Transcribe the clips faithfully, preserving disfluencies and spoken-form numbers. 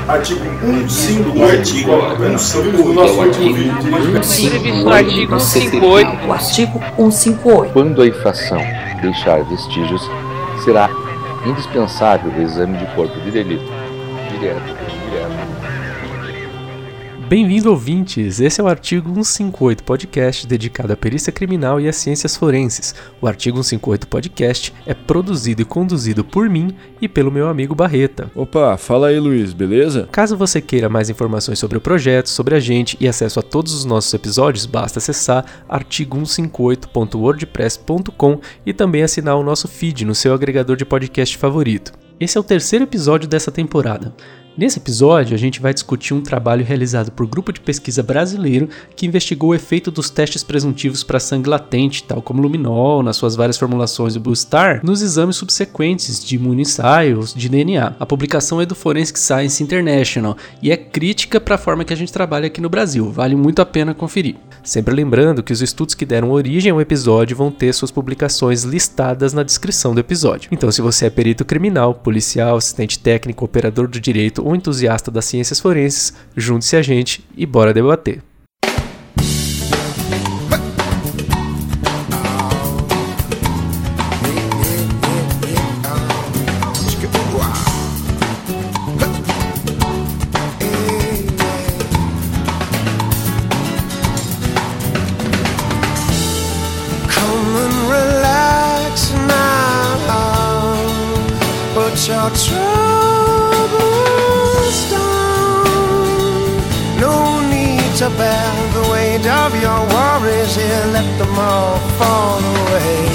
Artigo cento e cinquenta e oito. Artigo cento e cinquenta e oito. O nosso artigo Previsto no artigo cento e cinquenta e oito. O artigo cento e cinquenta e oito. Quando a infração deixar vestígios, será indispensável o exame de corpo de delito, direto ou indireto. Bem-vindo, ouvintes! Esse é o artigo cento e cinquenta e oito Podcast, dedicado à perícia criminal e às ciências forenses. O artigo cento e cinquenta e oito Podcast é produzido e conduzido por mim e pelo meu amigo Barreta. Opa, fala aí, Luiz, beleza? Caso você queira mais informações sobre o projeto, sobre a gente e acesso a todos os nossos episódios, basta acessar artigo cento e cinquenta e oito ponto wordpress ponto com e também assinar o nosso feed no seu agregador de podcast favorito. Esse é o terceiro episódio dessa temporada. Nesse episódio, a gente vai discutir um trabalho realizado por um grupo de pesquisa brasileiro que investigou o efeito dos testes presuntivos para sangue latente, tal como luminol, nas suas várias formulações do Blue Star, nos exames subsequentes de imunoensaios de D N A. A publicação é do Forensic Science International e é crítica para a forma que a gente trabalha aqui no Brasil. Vale muito a pena conferir. Sempre lembrando que os estudos que deram origem ao episódio vão ter suas publicações listadas na descrição do episódio. Então, se você é perito criminal, policial, assistente técnico, operador do direito ou entusiasta das ciências forenses, junte-se a gente e bora debater. To bear the weight of your worries here, let them all fall away.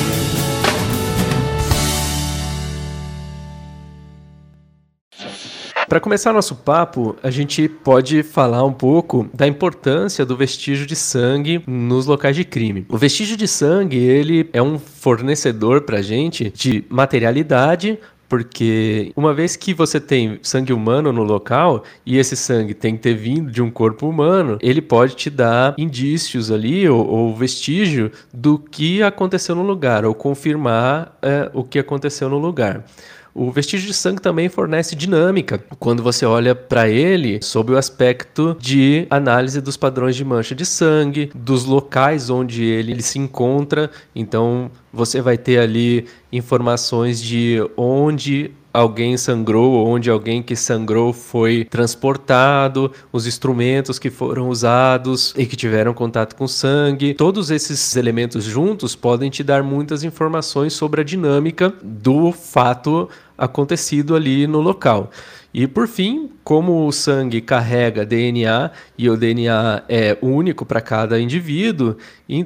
Para começar nosso papo, a gente pode falar um pouco da importância do vestígio de sangue nos locais de crime. O vestígio de sangue, ele é um fornecedor para a gente de materialidade, porque uma vez que você tem sangue humano no local e esse sangue tem que ter vindo de um corpo humano, ele pode te dar indícios ali ou, ou vestígio do que aconteceu no lugar ou confirmar é, o que aconteceu no lugar. O vestígio de sangue também fornece dinâmica quando você olha para ele sob o aspecto de análise dos padrões de mancha de sangue, dos locais onde ele, ele se encontra. Então você vai ter ali informações de onde alguém sangrou, onde alguém que sangrou foi transportado, os instrumentos que foram usados e que tiveram contato com sangue. Todos esses elementos juntos podem te dar muitas informações sobre a dinâmica do fato acontecido ali no local. E por fim, como o sangue carrega D N A e o D N A é único para cada indivíduo,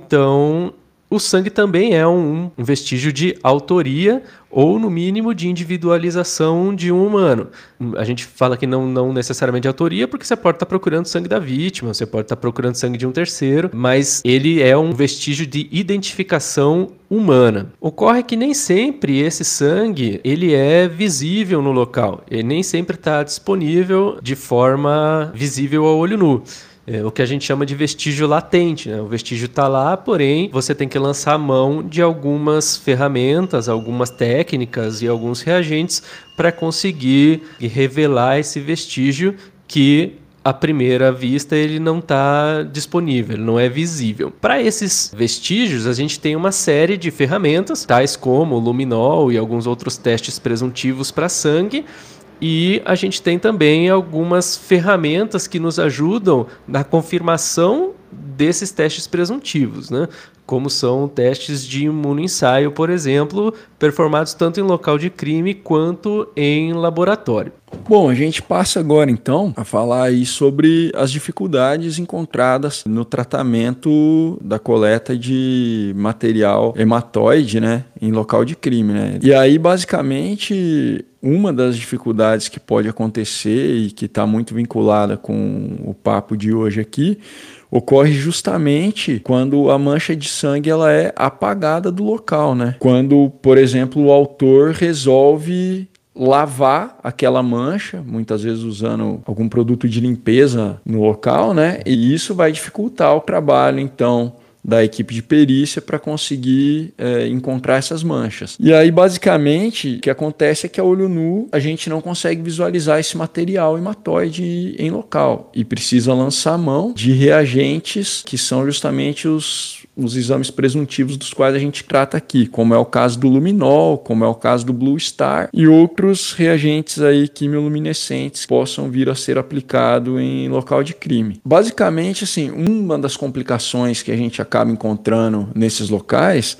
então o sangue também é um vestígio de autoria ou, no mínimo, de individualização de um humano. A gente fala que não, não necessariamente autoria, porque você pode estar procurando sangue da vítima, você pode estar procurando sangue de um terceiro, mas ele é um vestígio de identificação humana. Ocorre que nem sempre esse sangue ele é visível no local, ele nem sempre está disponível de forma visível ao olho nu. É o que a gente chama de vestígio latente, né? O vestígio está lá, porém você tem que lançar a mão de algumas ferramentas, algumas técnicas e alguns reagentes para conseguir revelar esse vestígio que à primeira vista ele não está disponível, ele não é visível. Para esses vestígios a gente tem uma série de ferramentas, tais como o luminol e alguns outros testes presuntivos para sangue. E a gente tem também algumas ferramentas que nos ajudam na confirmação desses testes presuntivos, né? Como são testes de imunoensaio, por exemplo, performados tanto em local de crime quanto em laboratório. Bom, a gente passa agora então a falar aí sobre as dificuldades encontradas no tratamento da coleta de material hematóide, né, em local de crime, né? E aí, basicamente, uma das dificuldades que pode acontecer e que está muito vinculada com o papo de hoje aqui ocorre justamente quando a mancha de sangue ela é apagada do local, né? Quando, por exemplo, o autor resolve lavar aquela mancha, muitas vezes usando algum produto de limpeza no local, né? E isso vai dificultar o trabalho, então, da equipe de perícia para conseguir é, encontrar essas manchas. E aí, basicamente, o que acontece é que a olho nu a gente não consegue visualizar esse material hematóide em local e precisa lançar mão de reagentes que são justamente os os exames presuntivos dos quais a gente trata aqui, como é o caso do luminol, como é o caso do Blue Star e outros reagentes aí quimioluminescentes que possam vir a ser aplicado em local de crime. Basicamente, assim, uma das complicações que a gente acaba encontrando nesses locais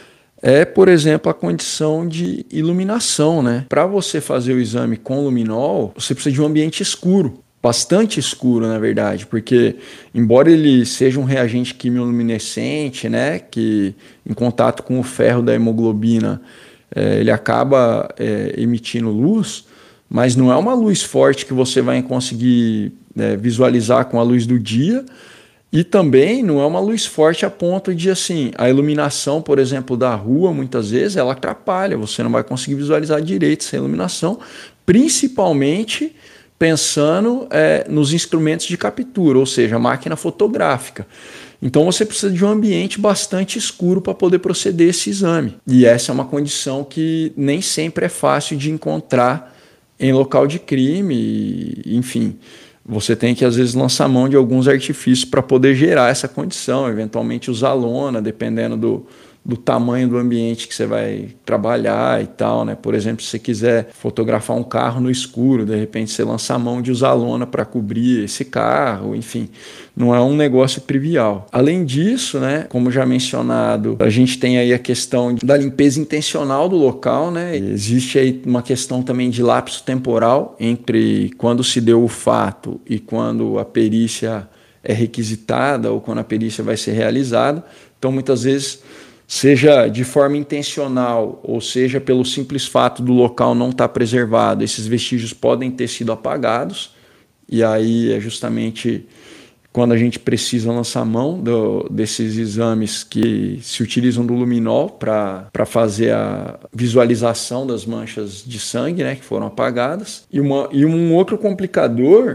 é, por exemplo, a condição de iluminação, né? Para você fazer o exame com luminol, você precisa de um ambiente escuro. Bastante escuro, na verdade, porque embora ele seja um reagente quimioluminescente, né, que em contato com o ferro da hemoglobina é, ele acaba é, emitindo luz, mas não é uma luz forte que você vai conseguir é, visualizar com a luz do dia, e também não é uma luz forte a ponto de, assim, a iluminação, por exemplo, da rua, muitas vezes, ela atrapalha, você não vai conseguir visualizar direito essa iluminação, principalmente pensando é, nos instrumentos de captura, ou seja, a máquina fotográfica. Então você precisa de um ambiente bastante escuro para poder proceder esse exame. E essa é uma condição que nem sempre é fácil de encontrar em local de crime, e, enfim, você tem que às vezes lançar mão de alguns artifícios para poder gerar essa condição, eventualmente usar lona, dependendo do do tamanho do ambiente que você vai trabalhar e tal, né? Por exemplo, se você quiser fotografar um carro no escuro, de repente você lança a mão de usar lona para cobrir esse carro, enfim, não é um negócio trivial. Além disso, né, como já mencionado, a gente tem aí a questão da limpeza intencional do local, né? Existe aí uma questão também de lapso temporal entre quando se deu o fato e quando a perícia é requisitada ou quando a perícia vai ser realizada. Então, muitas vezes, seja de forma intencional ou seja pelo simples fato do local não estar preservado, esses vestígios podem ter sido apagados, e aí é justamente quando a gente precisa lançar mão do, desses exames que se utilizam do luminol para fazer a visualização das manchas de sangue, né, que foram apagadas. E, uma, e um outro complicador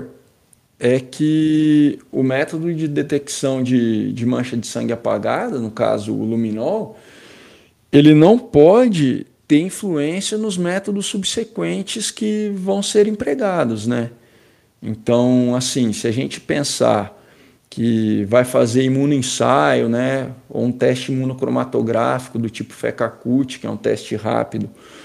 é que o método de detecção de, de mancha de sangue apagada, no caso o luminol, ele não pode ter influência nos métodos subsequentes que vão ser empregados, né? Então, assim, se a gente pensar que vai fazer imunoensaio, né, ou um teste imunocromatográfico do tipo FeCaCut, que é um teste rápido,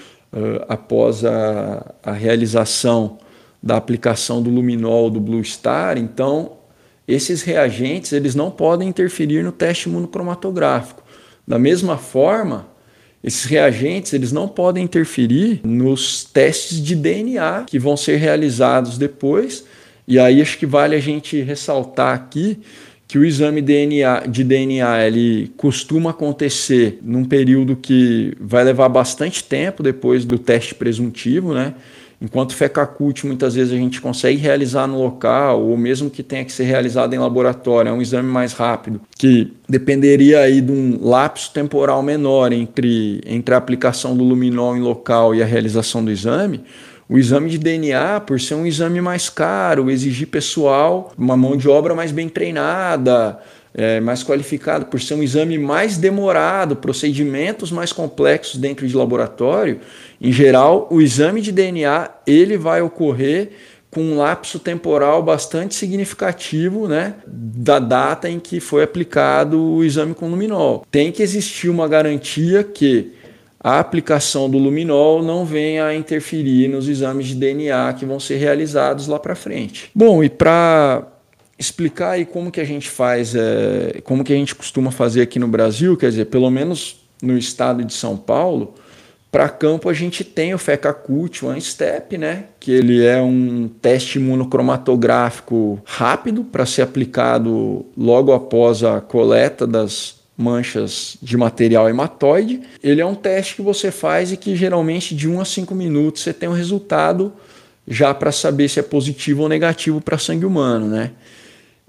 uh, após a, a realização da aplicação do luminol, do Blue Star, então esses reagentes eles não podem interferir no teste imunocromatográfico. Da mesma forma, esses reagentes eles não podem interferir nos testes de D N A que vão ser realizados depois, e aí acho que vale a gente ressaltar aqui que o exame de D N A, de D N A ele costuma acontecer num período que vai levar bastante tempo depois do teste presuntivo, né? Enquanto o FeCaCut muitas vezes a gente consegue realizar no local, ou mesmo que tenha que ser realizado em laboratório, é um exame mais rápido, que dependeria aí de um lapso temporal menor entre, entre a aplicação do luminol em local e a realização do exame. O exame de D N A, por ser um exame mais caro, exigir pessoal, uma mão de obra mais bem treinada, é, mais qualificada, por ser um exame mais demorado, procedimentos mais complexos dentro de laboratório, em geral, o exame de D N A ele vai ocorrer com um lapso temporal bastante significativo, né, da data em que foi aplicado o exame com luminol. Tem que existir uma garantia que a aplicação do luminol não venha a interferir nos exames de D N A que vão ser realizados lá para frente. Bom, e para explicar aí como que a gente faz, é, como que a gente costuma fazer aqui no Brasil, quer dizer, pelo menos no estado de São Paulo, para campo a gente tem o FeCaCut One Step, né, que ele é um teste imunocromatográfico rápido para ser aplicado logo após a coleta das manchas de material hematóide. Ele é um teste que você faz e que geralmente de um a cinco minutos você tem um resultado já para saber se é positivo ou negativo para sangue humano, né?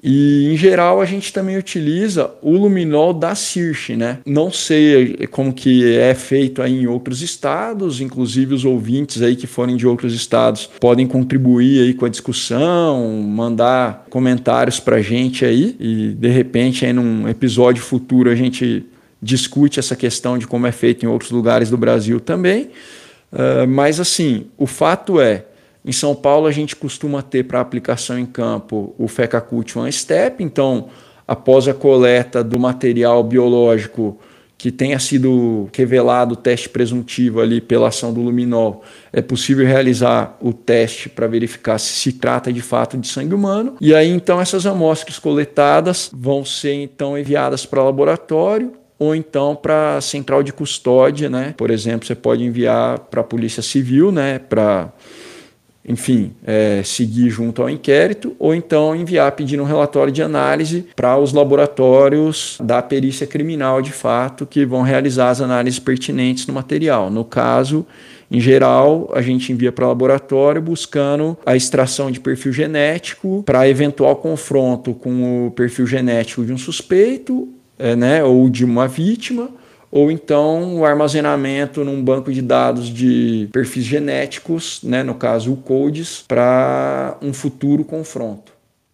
E, em geral, a gente também utiliza o luminol da C I R C, né? Não sei como que é feito aí em outros estados, inclusive os ouvintes aí que forem de outros estados podem contribuir aí com a discussão, mandar comentários pra gente aí e, de repente, aí num episódio futuro a gente discute essa questão de como é feito em outros lugares do Brasil também. Uh, mas, assim, o fato é, em São Paulo, a gente costuma ter para aplicação em campo o FecaCult One Step. Então, após a coleta do material biológico que tenha sido revelado o teste presuntivo ali pela ação do luminol, é possível realizar o teste para verificar se se trata de fato de sangue humano. E aí, então, essas amostras coletadas vão ser então enviadas para laboratório ou então para a central de custódia, né? Por exemplo, você pode enviar para a Polícia Civil, né? Para enfim, é, seguir junto ao inquérito, ou então enviar pedindo um relatório de análise para os laboratórios da perícia criminal de fato, que vão realizar as análises pertinentes no material. No caso, em geral, a gente envia para o laboratório buscando a extração de perfil genético para eventual confronto com o perfil genético de um suspeito, é, né, ou de uma vítima, ou então o armazenamento num banco de dados de perfis genéticos, né, no caso o CODES, para um futuro confronto.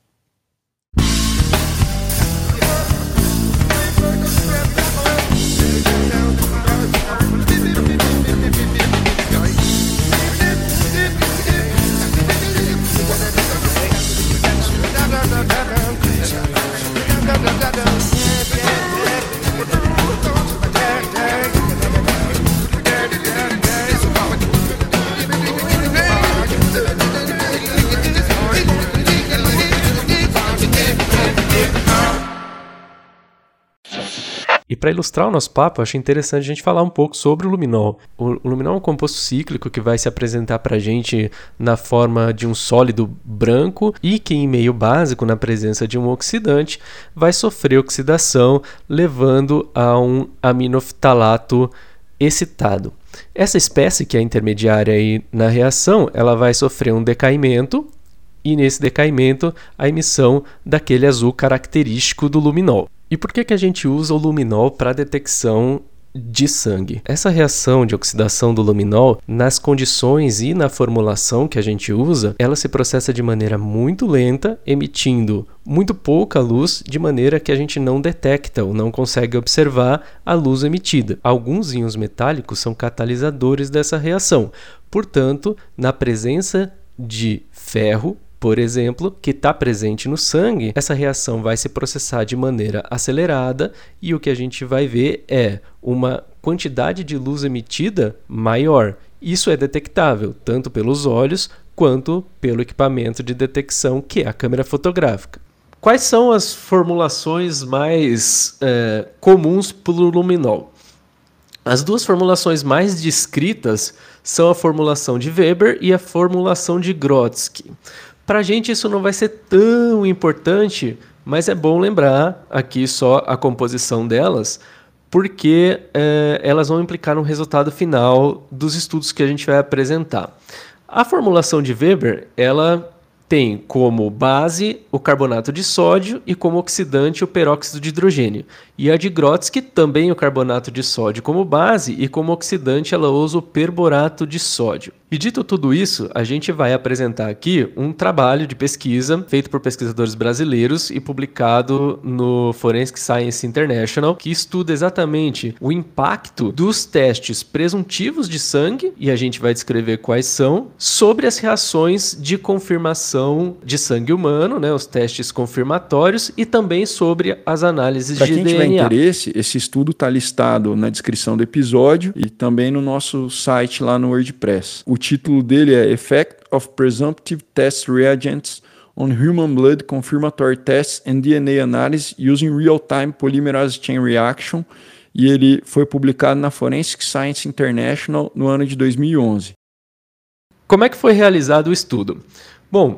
E para ilustrar o nosso papo, eu achei interessante a gente falar um pouco sobre o luminol. O luminol é um composto cíclico que vai se apresentar para a gente na forma de um sólido branco e que, em meio básico, na presença de um oxidante, vai sofrer oxidação, levando a um aminoftalato excitado. Essa espécie, que é intermediária aí na reação, ela vai sofrer um decaimento, e nesse decaimento a emissão daquele azul característico do luminol. E por que que a gente usa o luminol para detecção de sangue? Essa reação de oxidação do luminol, nas condições e na formulação que a gente usa, ela se processa de maneira muito lenta, emitindo muito pouca luz, de maneira que a gente não detecta ou não consegue observar a luz emitida. Alguns íons metálicos são catalisadores dessa reação. Portanto, na presença de ferro, por exemplo, que está presente no sangue, essa reação vai se processar de maneira acelerada e o que a gente vai ver é uma quantidade de luz emitida maior. Isso é detectável tanto pelos olhos quanto pelo equipamento de detecção, que é a câmera fotográfica. Quais são as formulações mais é, comuns para o luminol? As duas formulações mais descritas são a formulação de Weber e a formulação de Grodzki. Para a gente isso não vai ser tão importante, mas é bom lembrar aqui só a composição delas, porque é, elas vão implicar no resultado final dos estudos que a gente vai apresentar. A formulação de Weber, ela tem como base o carbonato de sódio e como oxidante o peróxido de hidrogênio. E a de Grodzki também o carbonato de sódio como base e como oxidante ela usa o perborato de sódio. E dito tudo isso, a gente vai apresentar aqui um trabalho de pesquisa feito por pesquisadores brasileiros e publicado no Forensic Science International, que estuda exatamente o impacto dos testes presuntivos de sangue, e a gente vai descrever quais são, sobre as reações de confirmação de sangue humano, né, os testes confirmatórios, e também sobre as análises pra de D N A. Para quem tiver interesse, esse estudo está listado na descrição do episódio e também no nosso site lá no WordPress. O título dele é Effect of Presumptive Test Reagents on Human Blood Confirmatory Tests and D N A Analysis Using Real-Time Polymerase Chain Reaction, e ele foi publicado na Forensic Science International no ano de dois mil e onze. Como é que foi realizado o estudo? Bom,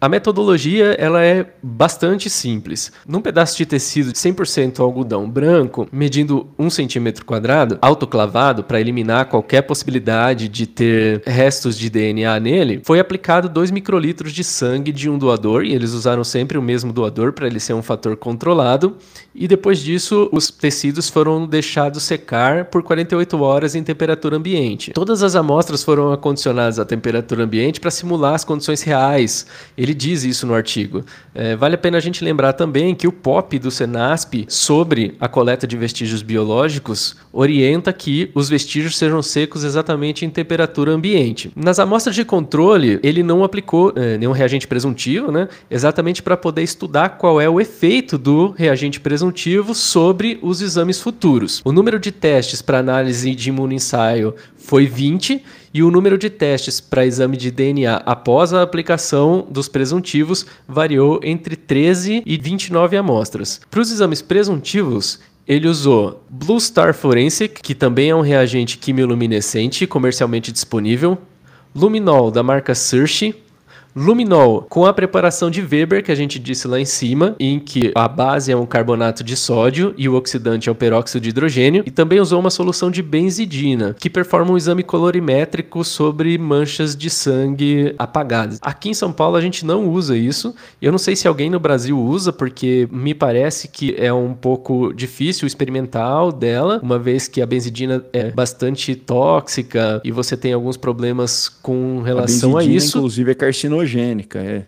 A metodologia ela é bastante simples. Num pedaço de tecido de cem por cento algodão branco, medindo um centímetro quadrado, autoclavado para eliminar qualquer possibilidade de ter restos de D N A nele, foi aplicado dois microlitros de sangue de um doador, e eles usaram sempre o mesmo doador para ele ser um fator controlado, e depois disso os tecidos foram deixados secar por quarenta e oito horas em temperatura ambiente. Todas as amostras foram acondicionadas à temperatura ambiente para simular as condições reais. Ele diz isso no artigo. É, vale a pena a gente lembrar também que o P O P do Senasp sobre a coleta de vestígios biológicos orienta que os vestígios sejam secos exatamente em temperatura ambiente. Nas amostras de controle, ele não aplicou é, nenhum reagente presuntivo, né, exatamente para poder estudar qual é o efeito do reagente presuntivo sobre os exames futuros. O número de testes para análise de imunoensaio foi vinte, e o número de testes para exame de D N A após a aplicação dos presuntivos variou entre treze e vinte e nove amostras. Para os exames presuntivos, ele usou Blue Star Forensic, que também é um reagente quimiluminescente comercialmente disponível, Luminol da marca Search, Luminol com a preparação de Weber, que a gente disse lá em cima, em que a base é um carbonato de sódio e o oxidante é o peróxido de hidrogênio, e também usou uma solução de benzidina, que performa um exame colorimétrico sobre manchas de sangue apagadas. Aqui em São Paulo a gente não usa isso, eu não sei se alguém no Brasil usa, porque me parece que é um pouco difícil o experimental dela, uma vez que a benzidina é bastante tóxica e você tem alguns problemas com relação a, a isso. Inclusive é carcinogênica. É.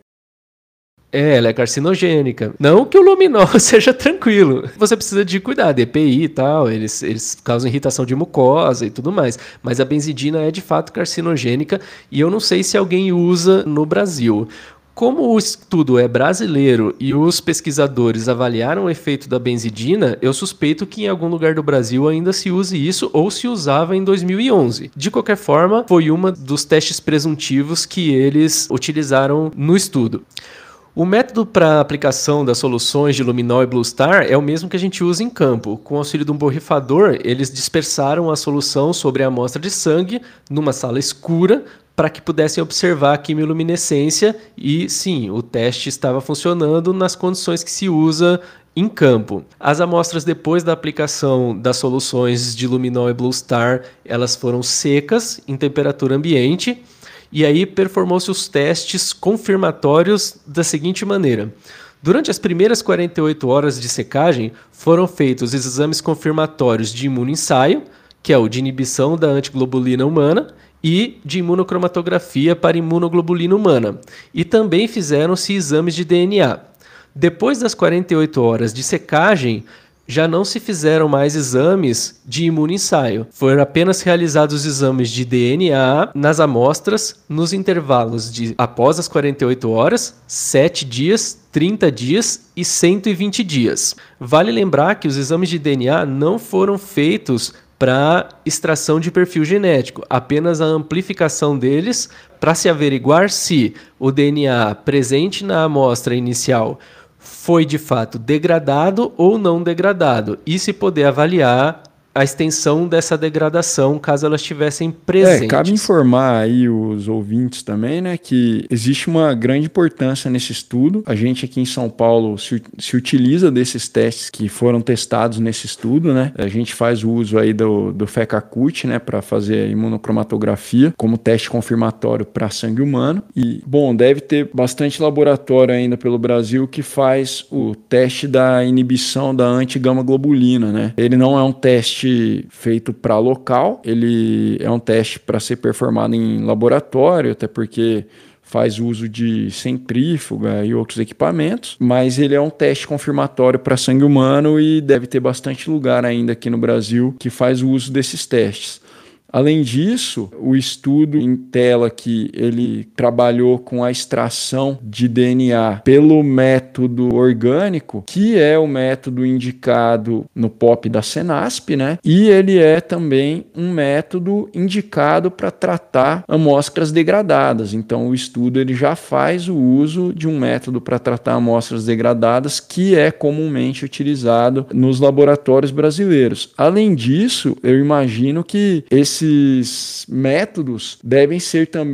É, ela é carcinogênica. Não que o luminol seja tranquilo. Você precisa de cuidado, E P I e tal, eles, eles causam irritação de mucosa e tudo mais. Mas a benzidina é de fato carcinogênica e eu não sei se alguém usa no Brasil. Como o estudo é brasileiro e os pesquisadores avaliaram o efeito da benzidina, eu suspeito que em algum lugar do Brasil ainda se use isso ou se usava em dois mil e onze. De qualquer forma, foi uma dos testes presuntivos que eles utilizaram no estudo. O método para aplicação das soluções de Luminol e Blue Star é o mesmo que a gente usa em campo. Com o auxílio de um borrifador, eles dispersaram a solução sobre a amostra de sangue numa sala escura para que pudessem observar a quimiluminescência e, sim, o teste estava funcionando nas condições que se usa em campo. As amostras depois da aplicação das soluções de Luminol e Blue Star, elas foram secas em temperatura ambiente. E aí performou-se os testes confirmatórios da seguinte maneira. Durante as primeiras quarenta e oito horas de secagem, foram feitos os exames confirmatórios de imunoensaio, que é o de inibição da antiglobulina humana, e de imunocromatografia para imunoglobulina humana. E também fizeram-se exames de D N A. Depois das quarenta e oito horas de secagem, já não se fizeram mais exames de imunoensaio. Foram apenas realizados os exames de D N A nas amostras nos intervalos de após as quarenta e oito horas, sete dias, trinta dias e cento e vinte dias. Vale lembrar que os exames de D N A não foram feitos para extração de perfil genético, apenas a amplificação deles para se averiguar se o D N A presente na amostra inicial foi de fato degradado ou não degradado, e se poder avaliar a extensão dessa degradação caso elas estivessem presentes. É, cabe informar aí os ouvintes também, né, que existe uma grande importância nesse estudo. A gente aqui em São Paulo se, se utiliza desses testes que foram testados nesse estudo, né? A gente faz o uso aí do, do FECACUT, né, para fazer a imunocromatografia como teste confirmatório para sangue humano. E, bom, deve ter bastante laboratório ainda pelo Brasil que faz o teste da inibição da anti-gama-globulina, né? Ele não é um teste feito para local, ele é um teste para ser performado em laboratório, até porque faz uso de centrífuga e outros equipamentos, mas ele é um teste confirmatório para sangue humano e deve ter bastante lugar ainda aqui no Brasil que faz uso desses testes. Além disso, o estudo em tela que ele trabalhou com a extração de D N A pelo método orgânico, que é o método indicado no P O P da Senasp, né? E ele é também um método indicado para tratar amostras degradadas. Então, o estudo ele já faz o uso de um método para tratar amostras degradadas que é comumente utilizado nos laboratórios brasileiros. Além disso, eu imagino que esse Esses métodos devem ser também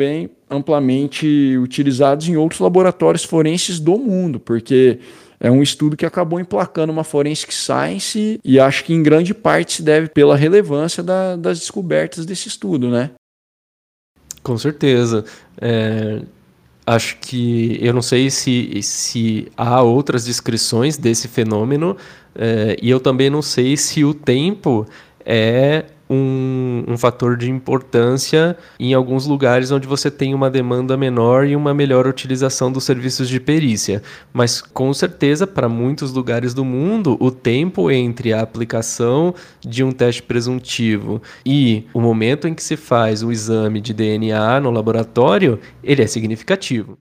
amplamente utilizados em outros laboratórios forenses do mundo, porque é um estudo que acabou emplacando uma Forensic Science e acho que em grande parte se deve pela relevância da, das descobertas desse estudo, né? Com certeza. É, acho que eu não sei se, se há outras descrições desse fenômeno, é, e eu também não sei se o tempo é um, um fator de importância em alguns lugares onde você tem uma demanda menor e uma melhor utilização dos serviços de perícia. Mas, com certeza, para muitos lugares do mundo, o tempo entre a aplicação de um teste presuntivo e o momento em que se faz o exame de D N A no laboratório, ele é significativo.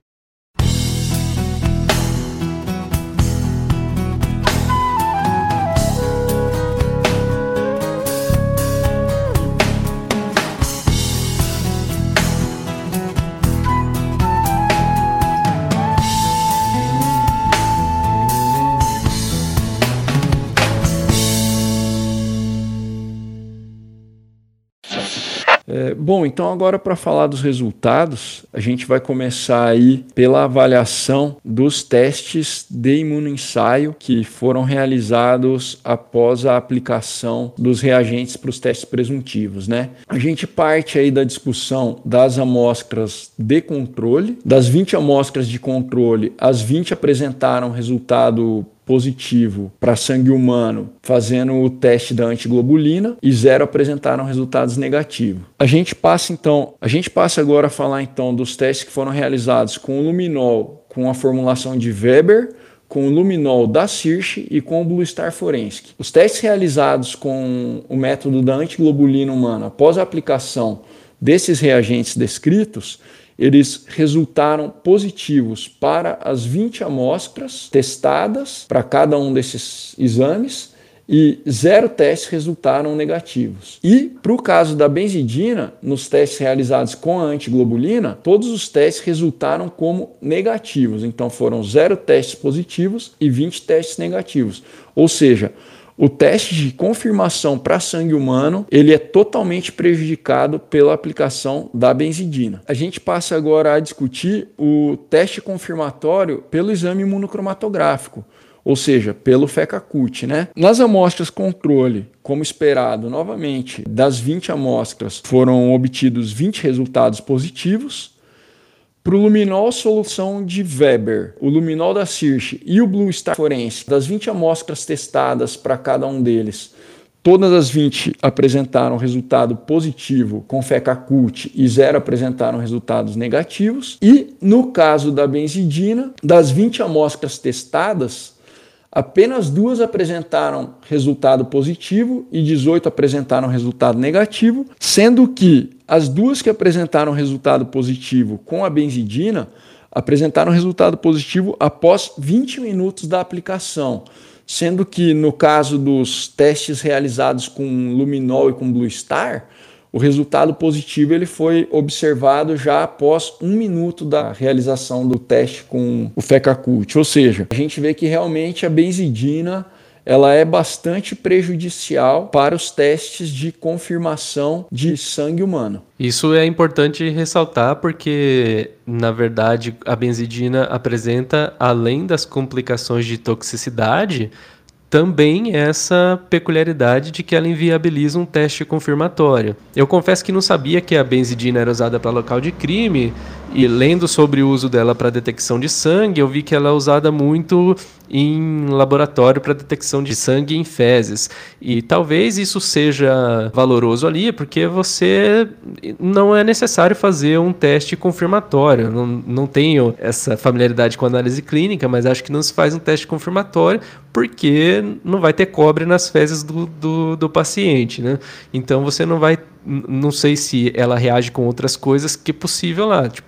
É, bom, então agora para falar dos resultados, a gente vai começar aí pela avaliação dos testes de imunoensaio que foram realizados após a aplicação dos reagentes para os testes presuntivos, né? A gente parte aí da discussão das amostras de controle. Das vinte amostras de controle, as vinte apresentaram resultado positivo para sangue humano fazendo o teste da antiglobulina e zero apresentaram resultados negativos. A gente passa então, a gente passa agora a falar então dos testes que foram realizados com o luminol com a formulação de Weber, com o luminol da Circe e com o Blue Star Forensic. Os testes realizados com o método da antiglobulina humana após a aplicação desses reagentes descritos, eles resultaram positivos para as vinte amostras testadas para cada um desses exames e zero testes resultaram negativos. E para o caso da benzidina, nos testes realizados com a antiglobulina, todos os testes resultaram como negativos. Então foram zero testes positivos e vinte testes negativos. Ou seja, o teste de confirmação para sangue humano, ele é totalmente prejudicado pela aplicação da benzidina. A gente passa agora a discutir o teste confirmatório pelo exame imunocromatográfico, ou seja, pelo FecaCut, né? Nas amostras controle, como esperado, novamente, das vinte amostras foram obtidos vinte resultados positivos. Para o luminol solução de Weber, o luminol da Circe e o Blue Star Forensic, das vinte amostras testadas para cada um deles, todas as vinte apresentaram resultado positivo com FecaCut e zero apresentaram resultados negativos. E no caso da benzidina, das vinte amostras testadas, apenas duas apresentaram resultado positivo e dezoito apresentaram resultado negativo, sendo que as duas que apresentaram resultado positivo com a benzidina apresentaram resultado positivo após vinte minutos da aplicação, sendo que no caso dos testes realizados com luminol e com Blue Star, o resultado positivo ele foi observado já após um minuto da realização do teste com o FecaCut. Ou seja, a gente vê que realmente a benzidina ela é bastante prejudicial para os testes de confirmação de sangue humano. Isso é importante ressaltar porque, na verdade, a benzidina apresenta, além das complicações de toxicidade, também essa peculiaridade de que ela inviabiliza um teste confirmatório. Eu confesso que não sabia que a benzidina era usada para local de crime, e lendo sobre o uso dela para detecção de sangue, eu vi que ela é usada muito em laboratório para detecção de sangue em fezes. E talvez isso seja valoroso ali, porque você não é necessário fazer um teste confirmatório. Não, não tenho essa familiaridade com a análise clínica, mas acho que não se faz um teste confirmatório porque não vai ter cobre nas fezes do, do, do paciente, né? Então você não vai... Não sei se ela reage com outras coisas que é possível lá, tipo,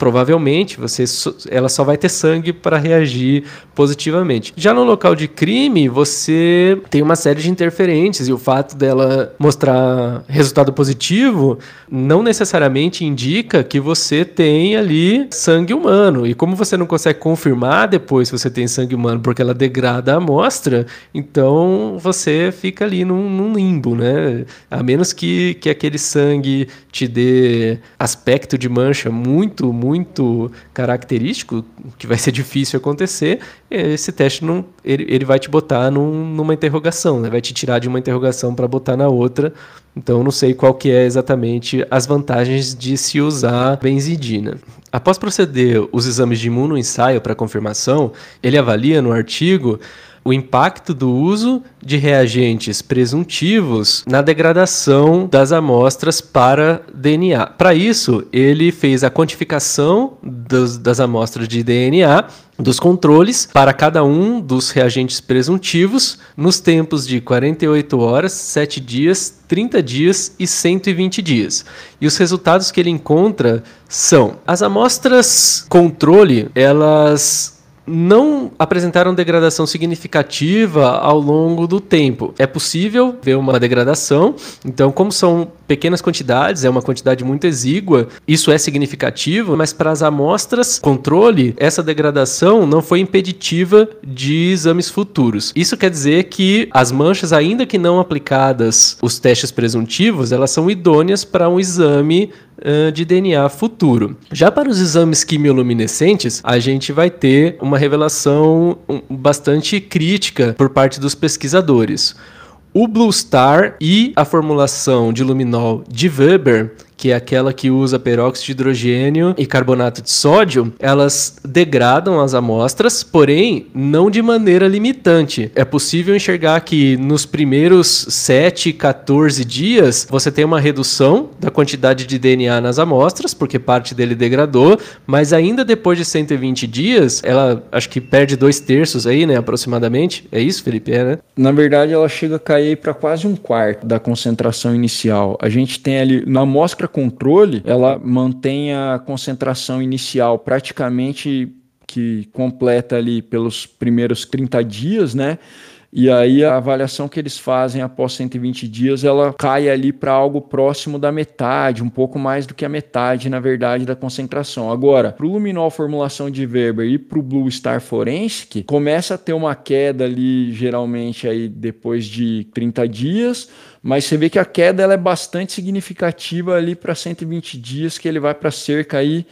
provavelmente você so, ela só vai ter sangue para reagir positivamente. Já no local de crime, você tem uma série de interferentes e o fato dela mostrar resultado positivo não necessariamente indica que você tem ali sangue humano. E como você não consegue confirmar depois se você tem sangue humano porque ela degrada a amostra, então você fica ali num, num limbo, né? A menos que, que aquele sangue te dê aspecto de mancha muito, muito característico, que vai ser difícil acontecer, esse teste não, ele, ele vai te botar num, numa interrogação, né? Vai te tirar de uma interrogação para botar na outra. Então, não sei qual que é exatamente as vantagens de se usar benzidina. Após proceder os exames de imunoensaio para confirmação, ele avalia no artigo o impacto do uso de reagentes presuntivos na degradação das amostras para D N A. Para isso, ele fez a quantificação dos, das amostras de D N A dos controles para cada um dos reagentes presuntivos nos tempos de quarenta e oito horas, sete dias, trinta dias e cento e vinte dias. E os resultados que ele encontra são: as amostras controle, elas não apresentaram degradação significativa ao longo do tempo. É possível ver uma degradação, então como são pequenas quantidades, é uma quantidade muito exígua, isso é significativo, mas para as amostras controle, essa degradação não foi impeditiva de exames futuros. Isso quer dizer que as manchas, ainda que não aplicadas os testes presuntivos, elas são idôneas para um exame de D N A futuro. Já para os exames quimioluminescentes, a gente vai ter uma revelação bastante crítica por parte dos pesquisadores. O Blue Star e a formulação de luminol de Weber, que é aquela que usa peróxido de hidrogênio e carbonato de sódio, elas degradam as amostras, porém não de maneira limitante. É possível enxergar que nos primeiros sete, quatorze dias você tem uma redução da quantidade de D N A nas amostras, porque parte dele degradou, mas ainda depois de cento e vinte dias, ela acho que perde dois terços aí, né, aproximadamente. É isso, Felipe? É, né? Na verdade, ela chega a cair para quase um quarto da concentração inicial. A gente tem ali, na amostra controle, ela mantém a concentração inicial praticamente que completa ali pelos primeiros trinta dias, né? E aí a avaliação que eles fazem após cento e vinte dias, ela cai ali para algo próximo da metade, um pouco mais do que a metade, na verdade, da concentração. Agora, para o luminol formulação de Weber e para o Blue Star Forensic, começa a ter uma queda ali, geralmente, aí depois de trinta dias, mas você vê que a queda ela é bastante significativa ali para cento e vinte dias, que ele vai para cerca aí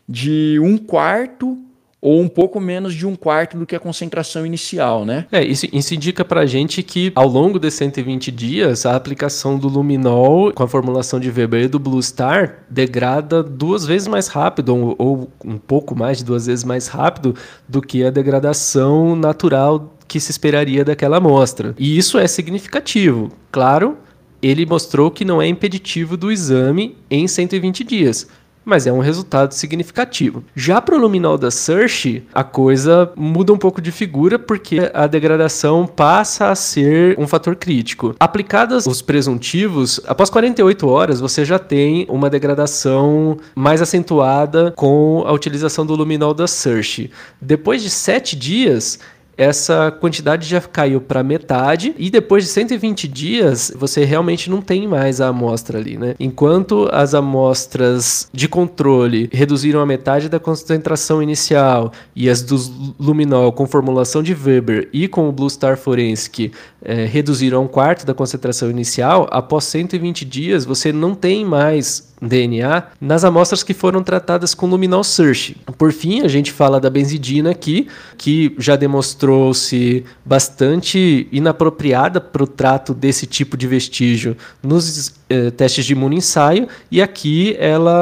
de um quarto ou um pouco menos de um quarto do que a concentração inicial, né? É, isso, isso indica pra gente que ao longo de cento e vinte dias, a aplicação do luminol com a formulação de Weber e do Blue Star degrada duas vezes mais rápido, ou, ou um pouco mais de duas vezes mais rápido do que a degradação natural que se esperaria daquela amostra. E isso é significativo. Claro, ele mostrou que não é impeditivo do exame em cento e vinte dias. Mas é um resultado significativo. Já para o luminol da Search, a coisa muda um pouco de figura porque a degradação passa a ser um fator crítico. Aplicados os presuntivos, após quarenta e oito horas você já tem uma degradação mais acentuada com a utilização do luminol da Search. Depois de sete dias, essa quantidade já caiu para metade e depois de cento e vinte dias você realmente não tem mais a amostra ali, né? Enquanto as amostras de controle reduziram a metade da concentração inicial e as dos luminol com formulação de Weber e com o Blue Star Forensic é, reduziram a um quarto da concentração inicial, após cento e vinte dias você não tem mais D N A nas amostras que foram tratadas com luminol Search. Por fim, a gente fala da benzidina aqui, que já demonstrou-se bastante inapropriada para o trato desse tipo de vestígio nos eh, testes de imunoensaio, e aqui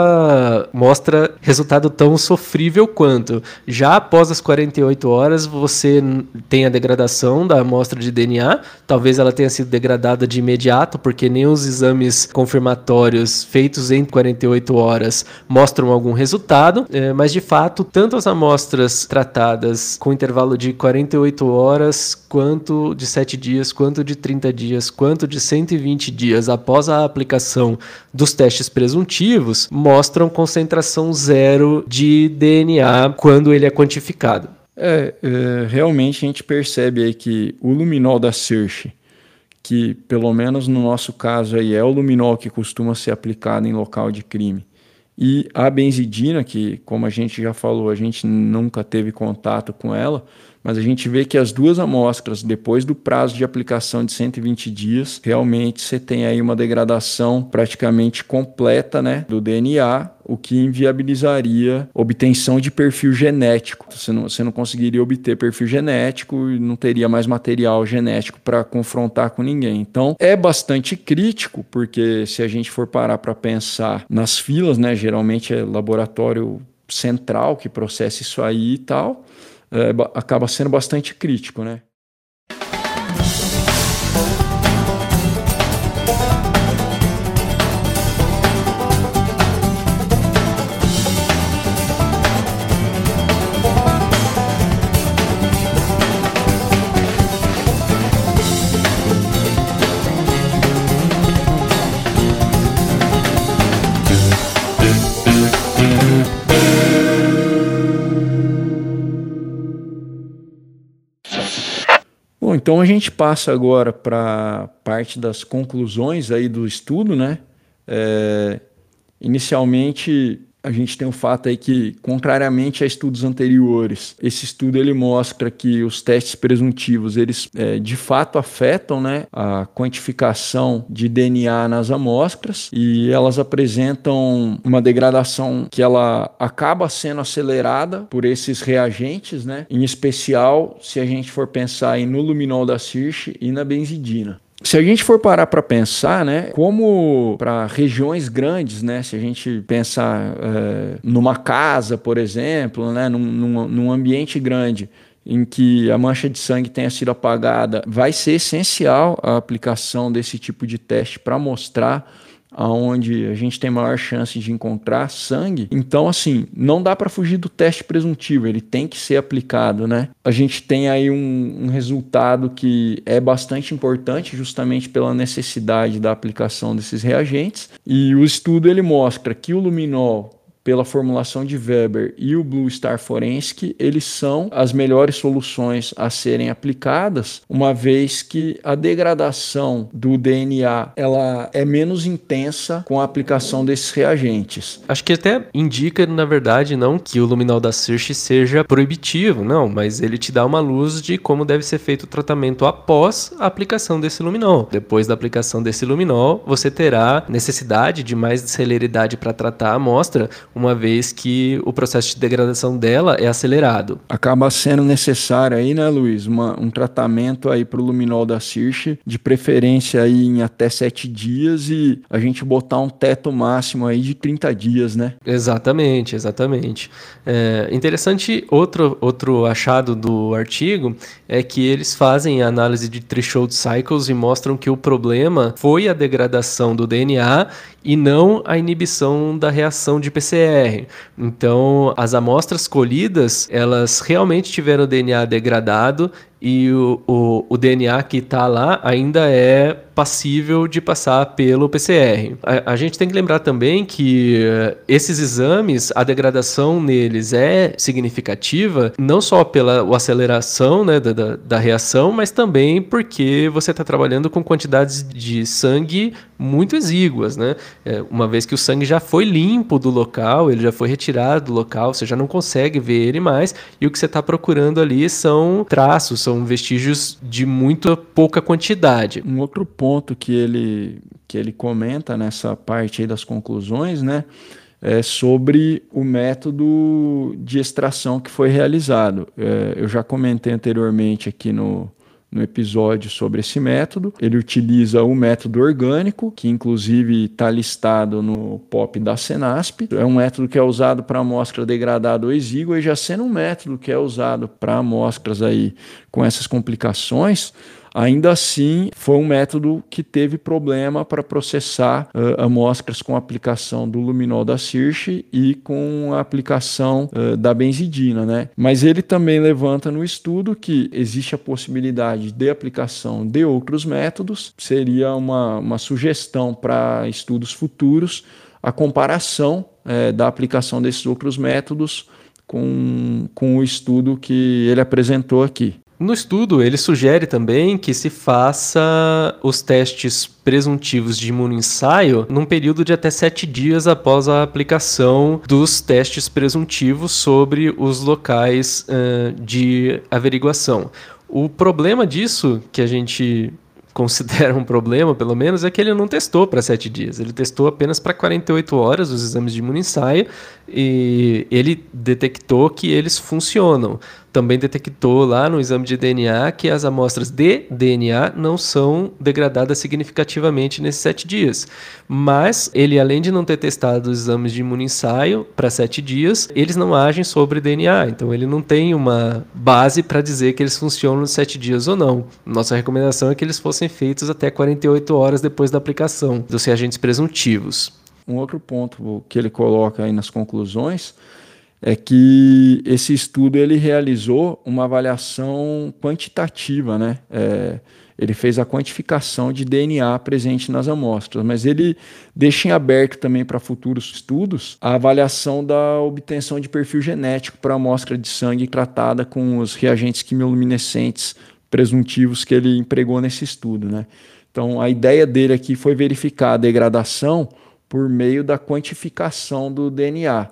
ela mostra resultado tão sofrível quanto. Já após as quarenta e oito horas, você tem a degradação da amostra de D N A, talvez ela tenha sido degradada de imediato, porque nem os exames confirmatórios feitos em em quarenta e oito horas mostram algum resultado, é, mas de fato, tanto as amostras tratadas com intervalo de quarenta e oito horas, quanto de sete dias, quanto de trinta dias, quanto de cento e vinte dias após a aplicação dos testes presuntivos, mostram concentração zero de D N A quando ele é quantificado. É, é, realmente a gente percebe aí que o luminol da Search, que pelo menos no nosso caso aí é o luminol que costuma ser aplicado em local de crime, e a benzidina, que como a gente já falou, a gente nunca teve contato com ela, mas a gente vê que as duas amostras, depois do prazo de aplicação de cento e vinte dias, realmente você tem aí uma degradação praticamente completa, né, do D N A, o que inviabilizaria obtenção de perfil genético. Você não, você não conseguiria obter perfil genético e não teria mais material genético para confrontar com ninguém. Então, é bastante crítico, porque se a gente for parar para pensar nas filas, né, geralmente é laboratório central que processa isso aí e tal, É, acaba sendo bastante crítico, né? Bom, então a gente passa agora para parte das conclusões aí do estudo, né? É, inicialmente, a gente tem o fato aí que, contrariamente a estudos anteriores, esse estudo ele mostra que os testes presuntivos, eles é, de fato afetam, né, a quantificação de D N A nas amostras, e elas apresentam uma degradação que ela acaba sendo acelerada por esses reagentes, né, em especial se a gente for pensar aí no luminol da Search e na benzidina. Se a gente for parar para pensar, né, como para regiões grandes, né, se a gente pensar é, numa casa, por exemplo, né, num, num, num ambiente grande em que a mancha de sangue tenha sido apagada, vai ser essencial a aplicação desse tipo de teste para mostrar aonde a gente tem maior chance de encontrar sangue. Então, assim, não dá para fugir do teste presuntivo, ele tem que ser aplicado, né? A gente tem aí um, um resultado que é bastante importante, justamente pela necessidade da aplicação desses reagentes, e o estudo ele mostra que o luminol, pela formulação de Weber, e o Blue Star Forensic, eles são as melhores soluções a serem aplicadas, uma vez que a degradação do D N A ela é menos intensa com a aplicação desses reagentes. Acho que até indica, na verdade, não que o luminol da Search seja proibitivo, não, mas ele te dá uma luz de como deve ser feito o tratamento após a aplicação desse luminol. Depois da aplicação desse luminol, você terá necessidade de mais celeridade para tratar a amostra, uma vez que o processo de degradação dela é acelerado. Acaba sendo necessário aí, né, Luiz, uma, um tratamento aí para o luminol da Search, de preferência aí em até sete dias, e a gente botar um teto máximo aí de trinta dias, né? Exatamente, exatamente. É interessante, outro, outro achado do artigo é que eles fazem a análise de threshold cycles e mostram que o problema foi a degradação do D N A e não a inibição da reação de P C R. Então, as amostras colhidas, elas realmente tiveram o D N A degradado e o, o, o D N A que está lá ainda é passível de passar pelo P C R. A, a gente tem que lembrar também que uh, esses exames, a degradação neles é significativa, não só pela a aceleração, né, da, da, da reação, mas também porque você está trabalhando com quantidades de sangue muito exíguas, né? É, uma vez que o sangue já foi limpo do local, ele já foi retirado do local, você já não consegue ver ele mais, e o que você está procurando ali são traços, são vestígios de muito pouca quantidade. Um outro ponto que ele, que ele comenta nessa parte aí das conclusões, né, é sobre o método de extração que foi realizado. É, eu já comentei anteriormente aqui no, no episódio sobre esse método. Ele utiliza o método orgânico, que inclusive está listado no P O P da Senasp. É um método que é usado para amostra degradada ou exígua, e já sendo um método que é usado para amostras aí com essas complicações, Ainda assim, foi um método que teve problema para processar uh, amostras com a aplicação do luminol da Sirch e com a aplicação uh, da benzidina, né? Mas ele também levanta no estudo que existe a possibilidade de aplicação de outros métodos. Seria uma, uma sugestão para estudos futuros a comparação é, da aplicação desses outros métodos com, com o estudo que ele apresentou aqui. No estudo, ele sugere também que se faça os testes presuntivos de imunoensaio num período de até sete dias após a aplicação dos testes presuntivos sobre os locais uh, de averiguação. O problema disso, que a gente considera um problema, pelo menos, é que ele não testou para sete dias. Ele testou apenas para quarenta e oito horas os exames de imunoensaio e ele detectou que eles funcionam. Também detectou lá no exame de D N A que as amostras de D N A não são degradadas significativamente nesses sete dias. Mas ele, além de não ter testado os exames de imunoensaio para sete dias, eles não agem sobre D N A. Então ele não tem uma base para dizer que eles funcionam nos sete dias ou não. Nossa recomendação é que eles fossem feitos até quarenta e oito horas depois da aplicação dos reagentes presuntivos. Um outro ponto que ele coloca aí nas conclusões é que esse estudo ele realizou uma avaliação quantitativa, né? É, ele fez a quantificação de D N A presente nas amostras, mas ele deixa em aberto também para futuros estudos a avaliação da obtenção de perfil genético para a amostra de sangue tratada com os reagentes quimiluminescentes presuntivos que ele empregou nesse estudo, né? Então, a ideia dele aqui foi verificar a degradação por meio da quantificação do D N A.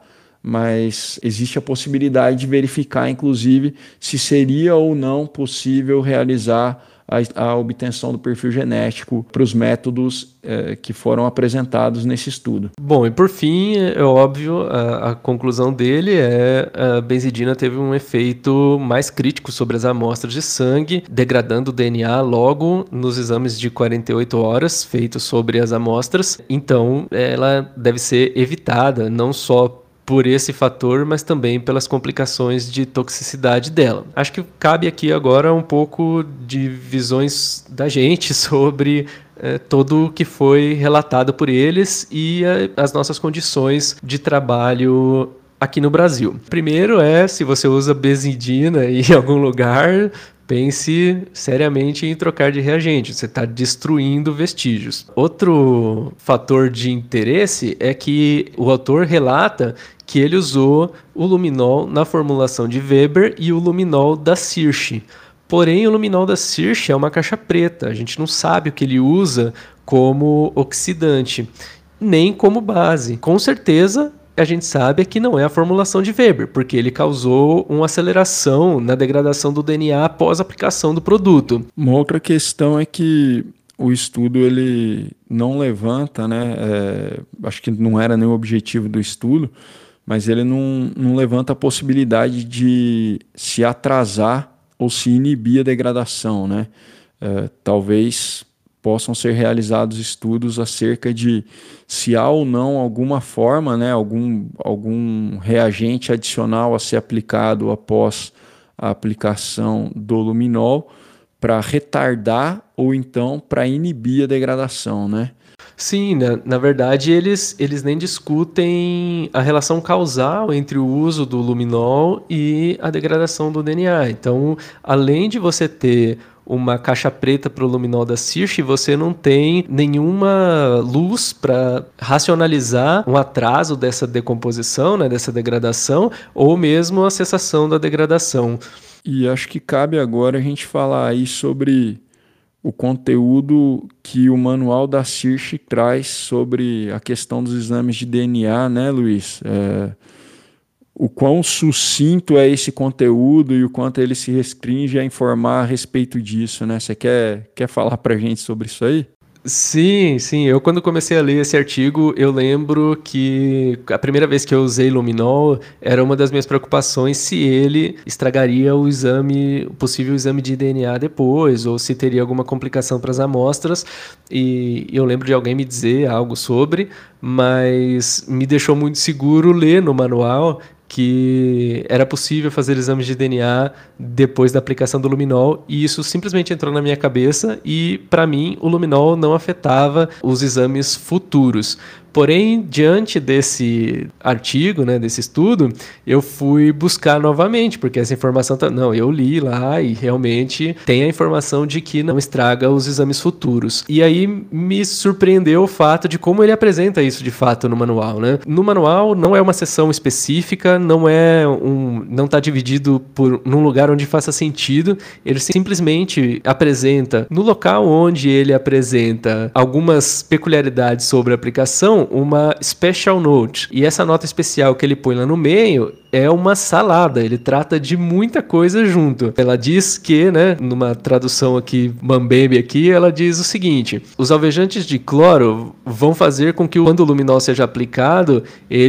Mas existe a possibilidade de verificar, inclusive, se seria ou não possível realizar a, a obtenção do perfil genético para os métodos eh, que foram apresentados nesse estudo. Bom, e por fim, é óbvio, a, a conclusão dele é a benzidina teve um efeito mais crítico sobre as amostras de sangue, degradando o D N A logo nos exames de quarenta e oito horas feitos sobre as amostras. Então, ela deve ser evitada, não só por esse fator, mas também pelas complicações de toxicidade dela. Acho que cabe aqui agora um pouco de visões da gente sobre eh, todo o que foi relatado por eles e eh, as nossas condições de trabalho aqui no Brasil. Primeiro é, se você usa benzidina em algum lugar, pense seriamente em trocar de reagente, você está destruindo vestígios. Outro fator de interesse é que o autor relata que ele usou o luminol na formulação de Weber e o luminol da Sirch. Porém, o luminol da Sirch é uma caixa preta, a gente não sabe o que ele usa como oxidante, nem como base. Com certeza, a gente sabe que não é a formulação de Weber, porque ele causou uma aceleração na degradação do D N A após a aplicação do produto. Uma outra questão é que o estudo ele não levanta, né? É, acho que não era nem o objetivo do estudo, mas ele não, não levanta a possibilidade de se atrasar ou se inibir a degradação, né? É, talvez possam ser realizados estudos acerca de se há ou não alguma forma, né, algum, algum reagente adicional a ser aplicado após a aplicação do luminol para retardar ou então para inibir a degradação, né? Sim, na, na verdade eles, eles nem discutem a relação causal entre o uso do luminol e a degradação do D N A. Então, além de você ter uma caixa preta para o luminol da Sirch, você não tem nenhuma luz para racionalizar um atraso dessa decomposição, né, dessa degradação, ou mesmo a cessação da degradação. E acho que cabe agora a gente falar aí sobre o conteúdo que o manual da Sirch traz sobre a questão dos exames de D N A, né, Luiz? É, o quão sucinto é esse conteúdo e o quanto ele se restringe a informar a respeito disso, né? Você quer, quer falar pra gente sobre isso aí? Sim, sim. Eu, quando comecei a ler esse artigo, eu lembro que a primeira vez que eu usei luminol era uma das minhas preocupações se ele estragaria o exame, o possível exame de D N A depois, ou se teria alguma complicação para as amostras. E eu lembro de alguém me dizer algo sobre, mas me deixou muito seguro ler no manual que era possível fazer exames de D N A depois da aplicação do luminol, e isso simplesmente entrou na minha cabeça e, para mim, o luminol não afetava os exames futuros. Porém, diante desse artigo, né, desse estudo, eu fui buscar novamente, porque essa informação... Tá... Não, eu li lá e realmente tem a informação de que não estraga os exames futuros. E aí me surpreendeu o fato de como ele apresenta isso de fato no manual, né? No manual não é uma seção específica, não é um... não está dividido por num lugar onde faça sentido. Ele simplesmente apresenta, no local onde ele apresenta algumas peculiaridades sobre a aplicação, uma special note. E essa nota especial que ele põe lá no meio é uma salada, ele trata de muita coisa junto. Ela diz que, né, numa tradução aqui, mambembe aqui, ela diz o seguinte: os alvejantes de cloro vão fazer com que quando o luminol seja aplicado,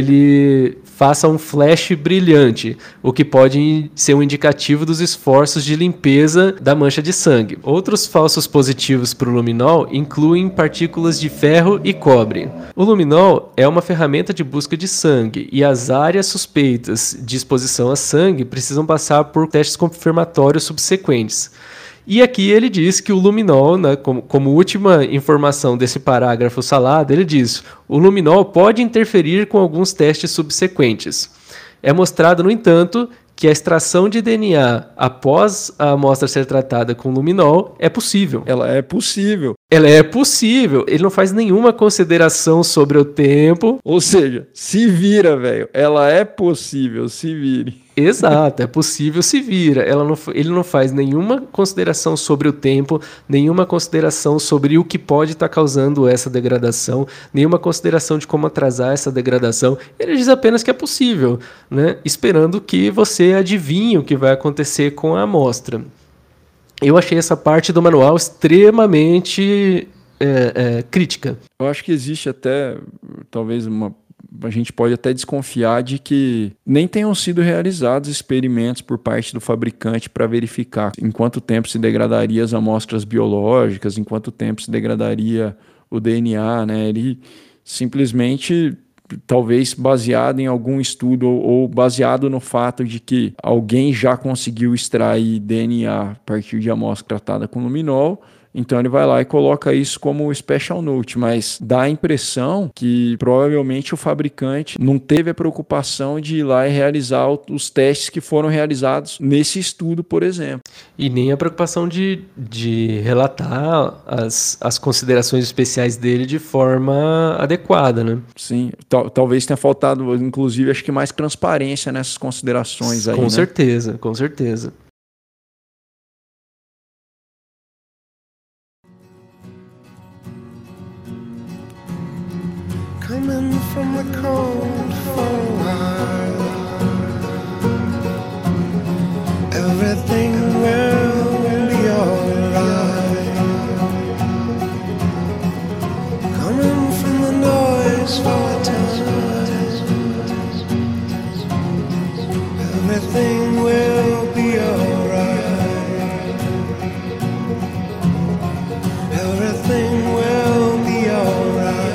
ele faça um flash brilhante, o que pode ser um indicativo dos esforços de limpeza da mancha de sangue. Outros falsos positivos para o luminol incluem partículas de ferro e cobre. O luminol é uma ferramenta de busca de sangue e as áreas suspeitas de exposição a sangue precisam passar por testes confirmatórios subsequentes. E aqui ele diz que o luminol, né, como, como última informação desse parágrafo salado, ele diz: o luminol pode interferir com alguns testes subsequentes. É mostrado, no entanto, que a extração de D N A após a amostra ser tratada com luminol é possível. Ela é possível. Ela é possível. Ele não faz nenhuma consideração sobre o tempo. Ou seja, se vira, velho. Ela é possível, se vire. Exato, é possível, se vira. Ela não, ele não faz nenhuma consideração sobre o tempo, nenhuma consideração sobre o que pode estar causando essa degradação, nenhuma consideração de como atrasar essa degradação. Ele diz apenas que é possível, né? Esperando que você adivinhe o que vai acontecer com a amostra. Eu achei essa parte do manual extremamente é, é, crítica. Eu acho que existe até, talvez, uma... a gente pode até desconfiar de que nem tenham sido realizados experimentos por parte do fabricante para verificar em quanto tempo se degradaria as amostras biológicas, em quanto tempo se degradaria o D N A, né? Ele simplesmente, talvez baseado em algum estudo ou baseado no fato de que alguém já conseguiu extrair D N A a partir de amostra tratada com luminol, então ele vai lá e coloca isso como special note, mas dá a impressão que provavelmente o fabricante não teve a preocupação de ir lá e realizar os testes que foram realizados nesse estudo, por exemplo. E nem a preocupação de, de relatar as, as considerações especiais dele de forma adequada, né? Sim, tal, talvez tenha faltado, inclusive, acho que mais transparência nessas considerações aí, Com né? certeza, com certeza. Coming from the cold for a while, everything will be alright. Coming from the noise for a time, everything will be alright. Everything will be alright.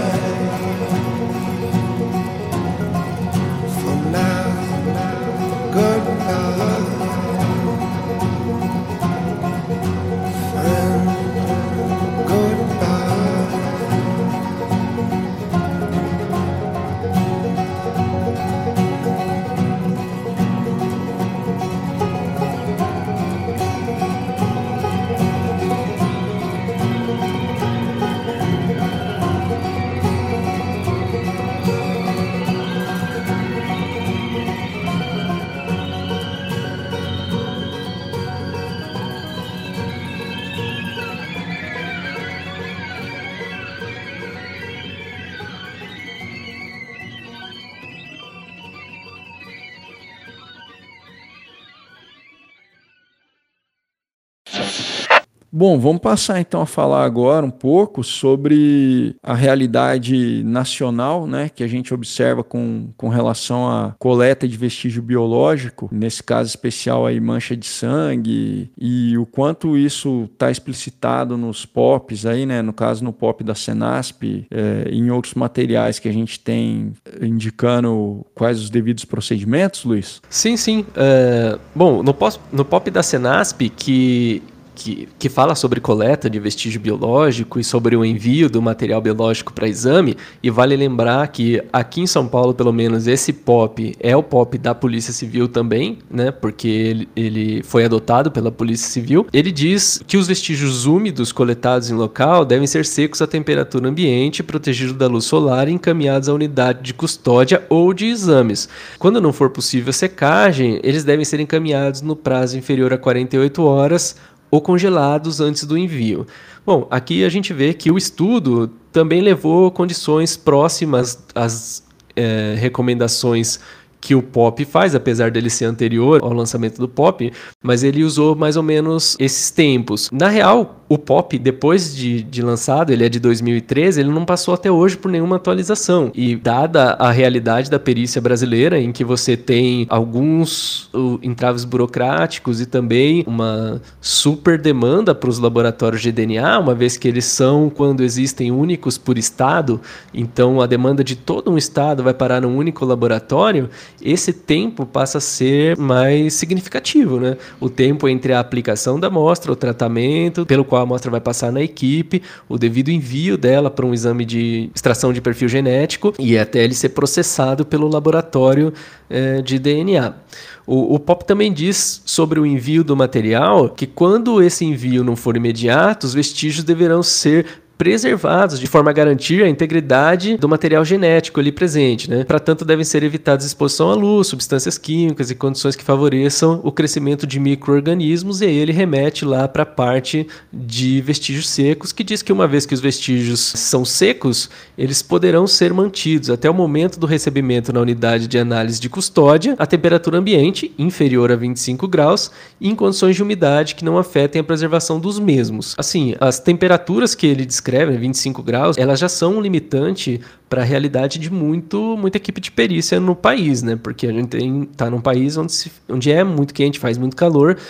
Bom, vamos passar então a falar agora um pouco sobre a realidade nacional, né, que a gente observa com, com relação à coleta de vestígio biológico, nesse caso especial aí mancha de sangue, e o quanto isso está explicitado nos P O Ps aí, né, no caso no P O P da Senasp, é, em outros materiais que a gente tem indicando quais os devidos procedimentos, Luiz? Sim, sim. É, bom, no, pós, no P O P da Senasp, que... Que, que fala sobre coleta de vestígio biológico e sobre o envio do material biológico para exame, e vale lembrar que aqui em São Paulo, pelo menos, esse P O P é o P O P da Polícia Civil também, né, porque ele, ele foi adotado pela Polícia Civil. Ele diz que os vestígios úmidos coletados em local devem ser secos à temperatura ambiente, protegidos da luz solar e encaminhados à unidade de custódia ou de exames. Quando não for possível secagem, eles devem ser encaminhados no prazo inferior a quarenta e oito horas ou congelados antes do envio. Bom, aqui a gente vê que o estudo também levou condições próximas às é, recomendações que o P O P faz, apesar dele ser anterior ao lançamento do P O P, mas ele usou mais ou menos esses tempos. Na real, o P O P, depois de, de lançado, ele é de dois mil e treze, ele não passou até hoje por nenhuma atualização. E dada a realidade da perícia brasileira, em que você tem alguns uh, entraves burocráticos e também uma super demanda para os laboratórios de D N A, uma vez que eles são, quando existem, únicos por estado, então a demanda de todo um estado vai parar num único laboratório, esse tempo passa a ser mais significativo, né? O tempo entre a aplicação da amostra, o tratamento, pelo qual a amostra vai passar na equipe, o devido envio dela para um exame de extração de perfil genético e até ele ser processado pelo laboratório eh, de D N A. O, o P O P também diz sobre o envio do material que quando esse envio não for imediato, os vestígios deverão ser preservados de forma a garantir a integridade do material genético ali presente, né? Para tanto, devem ser evitadas exposição à luz, substâncias químicas e condições que favoreçam o crescimento de micro-organismos, e aí ele remete lá para a parte de vestígios secos, que diz que uma vez que os vestígios são secos, eles poderão ser mantidos até o momento do recebimento na unidade de análise de custódia a temperatura ambiente inferior a vinte e cinco graus e em condições de umidade que não afetem a preservação dos mesmos. Assim, as temperaturas que ele descreve, vinte e cinco graus, elas já são um limitante para a realidade de muito, muita equipe de perícia no país, né? Porque a gente está num país onde, se, onde é muito quente, faz muito calor,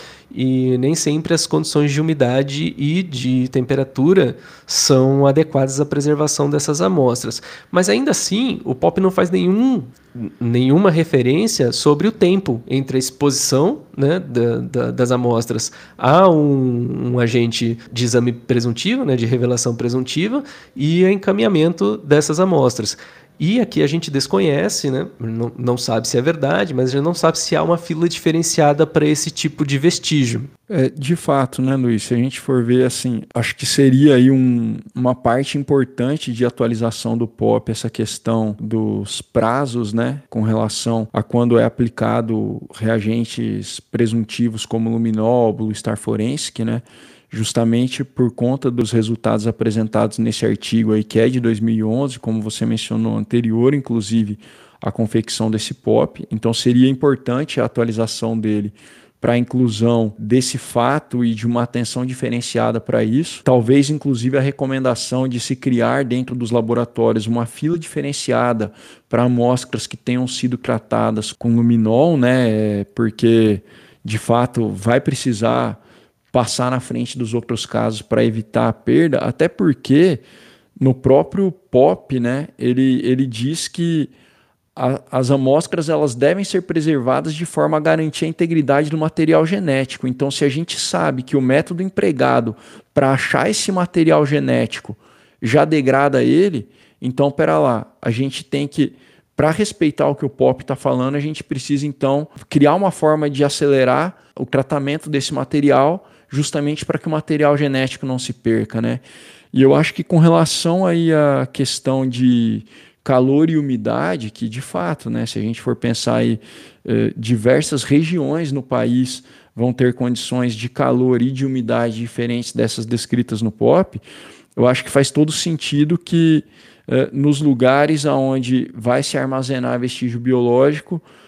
e nem sempre as condições de umidade e de temperatura são adequadas à preservação dessas amostras. Mas ainda assim, o P O P não faz nenhum, nenhuma referência sobre o tempo entre a exposição, né, da, da, das amostras a um, um agente de exame presuntivo, né, de revelação presuntiva, e o encaminhamento dessas amostras. E aqui a gente desconhece, né? não, não sabe se é verdade, mas a gente não sabe se há uma fila diferenciada para esse tipo de vestígio. É, de fato, né, Luiz? Se a gente for ver assim, acho que seria aí um, uma parte importante de atualização do P O P, essa questão dos prazos, né, com relação a quando é aplicado reagentes presuntivos como luminol, Blue Star Forensic, né? Justamente por conta dos resultados apresentados nesse artigo aí, que é de dois mil e onze, como você mencionou anterior, inclusive, à confecção desse P O P. Então, seria importante a atualização dele para a inclusão desse fato e de uma atenção diferenciada para isso. Talvez, inclusive, a recomendação de se criar dentro dos laboratórios uma fila diferenciada para amostras que tenham sido tratadas com luminol, né? Porque, de fato, vai precisar passar na frente dos outros casos para evitar a perda, até porque no próprio P O P, né, ele, ele diz que a, as amostras elas devem ser preservadas de forma a garantir a integridade do material genético. Então, se a gente sabe que o método empregado para achar esse material genético já degrada ele, então, pera lá, a gente tem que, para respeitar o que o P O P está falando, a gente precisa, então, criar uma forma de acelerar o tratamento desse material, justamente para que o material genético não se perca, né? E eu acho que com relação aí à questão de calor e umidade, que de fato, né, se a gente for pensar aí, eh, diversas regiões no país vão ter condições de calor e de umidade diferentes dessas descritas no P O P, eu acho que faz todo sentido que eh, nos lugares onde vai se armazenar vestígio biológico,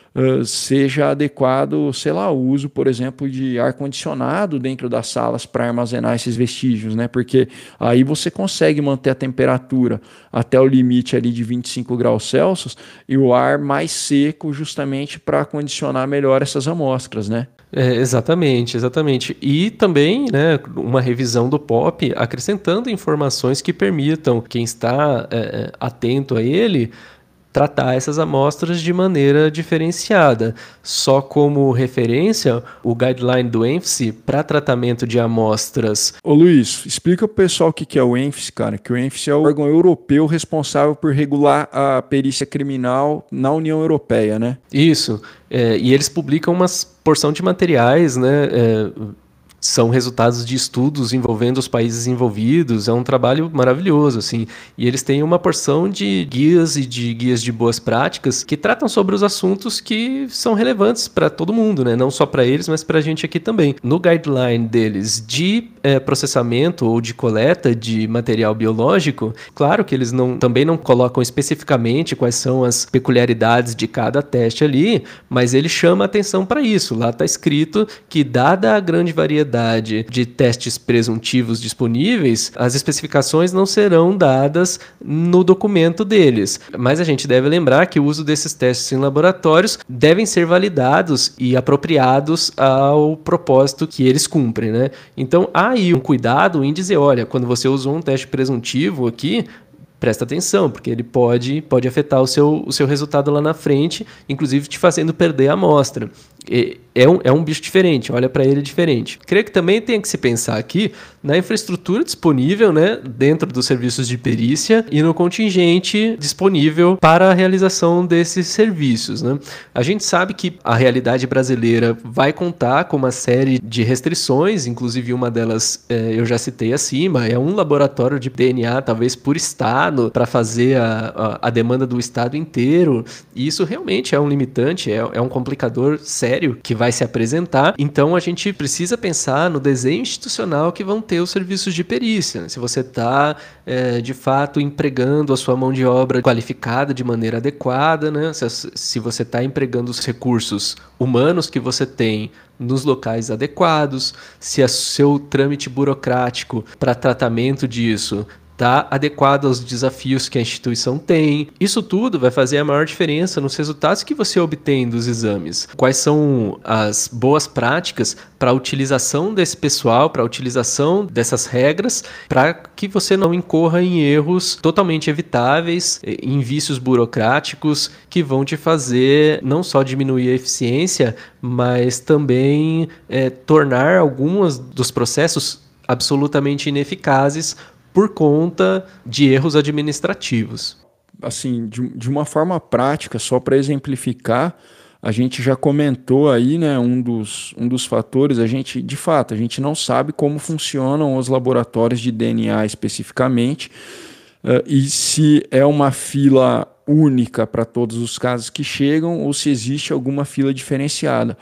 uh, seja adequado, sei lá, o uso, por exemplo, de ar-condicionado dentro das salas para armazenar esses vestígios, né? Porque aí você consegue manter a temperatura até o limite ali de vinte e cinco graus Celsius e o ar mais seco justamente para condicionar melhor essas amostras, né? É, exatamente, exatamente. E também, né, uma revisão do P O P acrescentando informações que permitam quem está é, atento a ele tratar essas amostras de maneira diferenciada. Só como referência, o guideline do ENFSE para tratamento de amostras... Ô Luiz, explica pro pessoal o que é o ENFSE, cara, que o ENFSE é o órgão europeu responsável por regular a perícia criminal na União Europeia, né? Isso, é, e eles publicam uma porção de materiais, né, é, são resultados de estudos envolvendo os países envolvidos, é um trabalho maravilhoso, assim, e eles têm uma porção de guias e de guias de boas práticas que tratam sobre os assuntos que são relevantes para todo mundo, né? Não só para eles, mas para a gente aqui também. No guideline deles de é, processamento ou de coleta de material biológico, claro que eles não, também não colocam especificamente quais são as peculiaridades de cada teste ali, mas ele chama atenção para isso. Lá está escrito que, dada a grande variedade de testes presuntivos disponíveis, as especificações não serão dadas no documento deles. Mas a gente deve lembrar que o uso desses testes em laboratórios devem ser validados e apropriados ao propósito que eles cumprem, né? Então há aí um cuidado em dizer, olha, quando você usou um teste presuntivo aqui, presta atenção, porque ele pode, pode afetar o seu, o seu resultado lá na frente, inclusive te fazendo perder a amostra. É um, é um bicho diferente, olha para ele diferente. Creio que também tem que se pensar aqui na infraestrutura disponível, né, dentro dos serviços de perícia e no contingente disponível para a realização desses serviços, né? A gente sabe que a realidade brasileira vai contar com uma série de restrições, inclusive uma delas é, eu já citei acima, é um laboratório de D N A, talvez por estado, para fazer a, a, a demanda do estado inteiro, e isso realmente é um limitante, é, é um complicador sério que vai se apresentar. Então a gente precisa pensar no desenho institucional que vão ter os serviços de perícia, né? Se você está é, de fato empregando a sua mão de obra qualificada de maneira adequada, né? se, se você está empregando os recursos humanos que você tem nos locais adequados, se o seu trâmite burocrático para tratamento disso está adequado aos desafios que a instituição tem. Isso tudo vai fazer a maior diferença nos resultados que você obtém dos exames. Quais são as boas práticas para a utilização desse pessoal, para a utilização dessas regras, para que você não incorra em erros totalmente evitáveis, em vícios burocráticos que vão te fazer não só diminuir a eficiência, mas também é, tornar alguns dos processos absolutamente ineficazes por conta de erros administrativos. Assim, de, de uma forma prática, só para exemplificar, a gente já comentou aí, né, um dos, um dos fatores, a gente, de fato, a gente não sabe como funcionam os laboratórios de D N A especificamente, uh, e se é uma fila única para todos os casos que chegam, ou se existe alguma fila diferenciada.